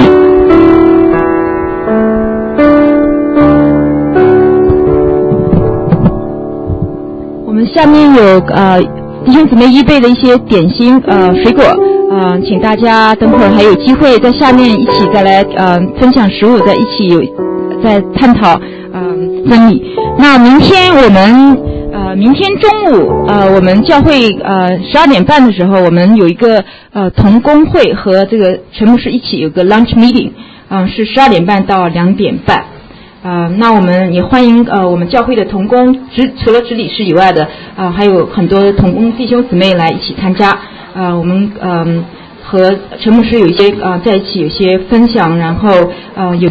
我们下面有呃弟兄姊妹预备的一些点心呃水果呃，请大家等会儿还有机会在下面一起再来呃分享食物，在一起有在探讨呃真理。那明天我们呃明天中午呃我们教会呃十二点半的时候，我们有一个呃同工会和这个陈牧师一起有个 lunch meeting， 嗯、呃、是十二点半到两点半。呃，那我们也欢迎呃我们教会的同工，只除了执理事以外的，呃还有很多同工弟兄姊妹来一起参加。呃，我们嗯、呃、和陈牧师有一些呃在一起有些分享，然后呃有。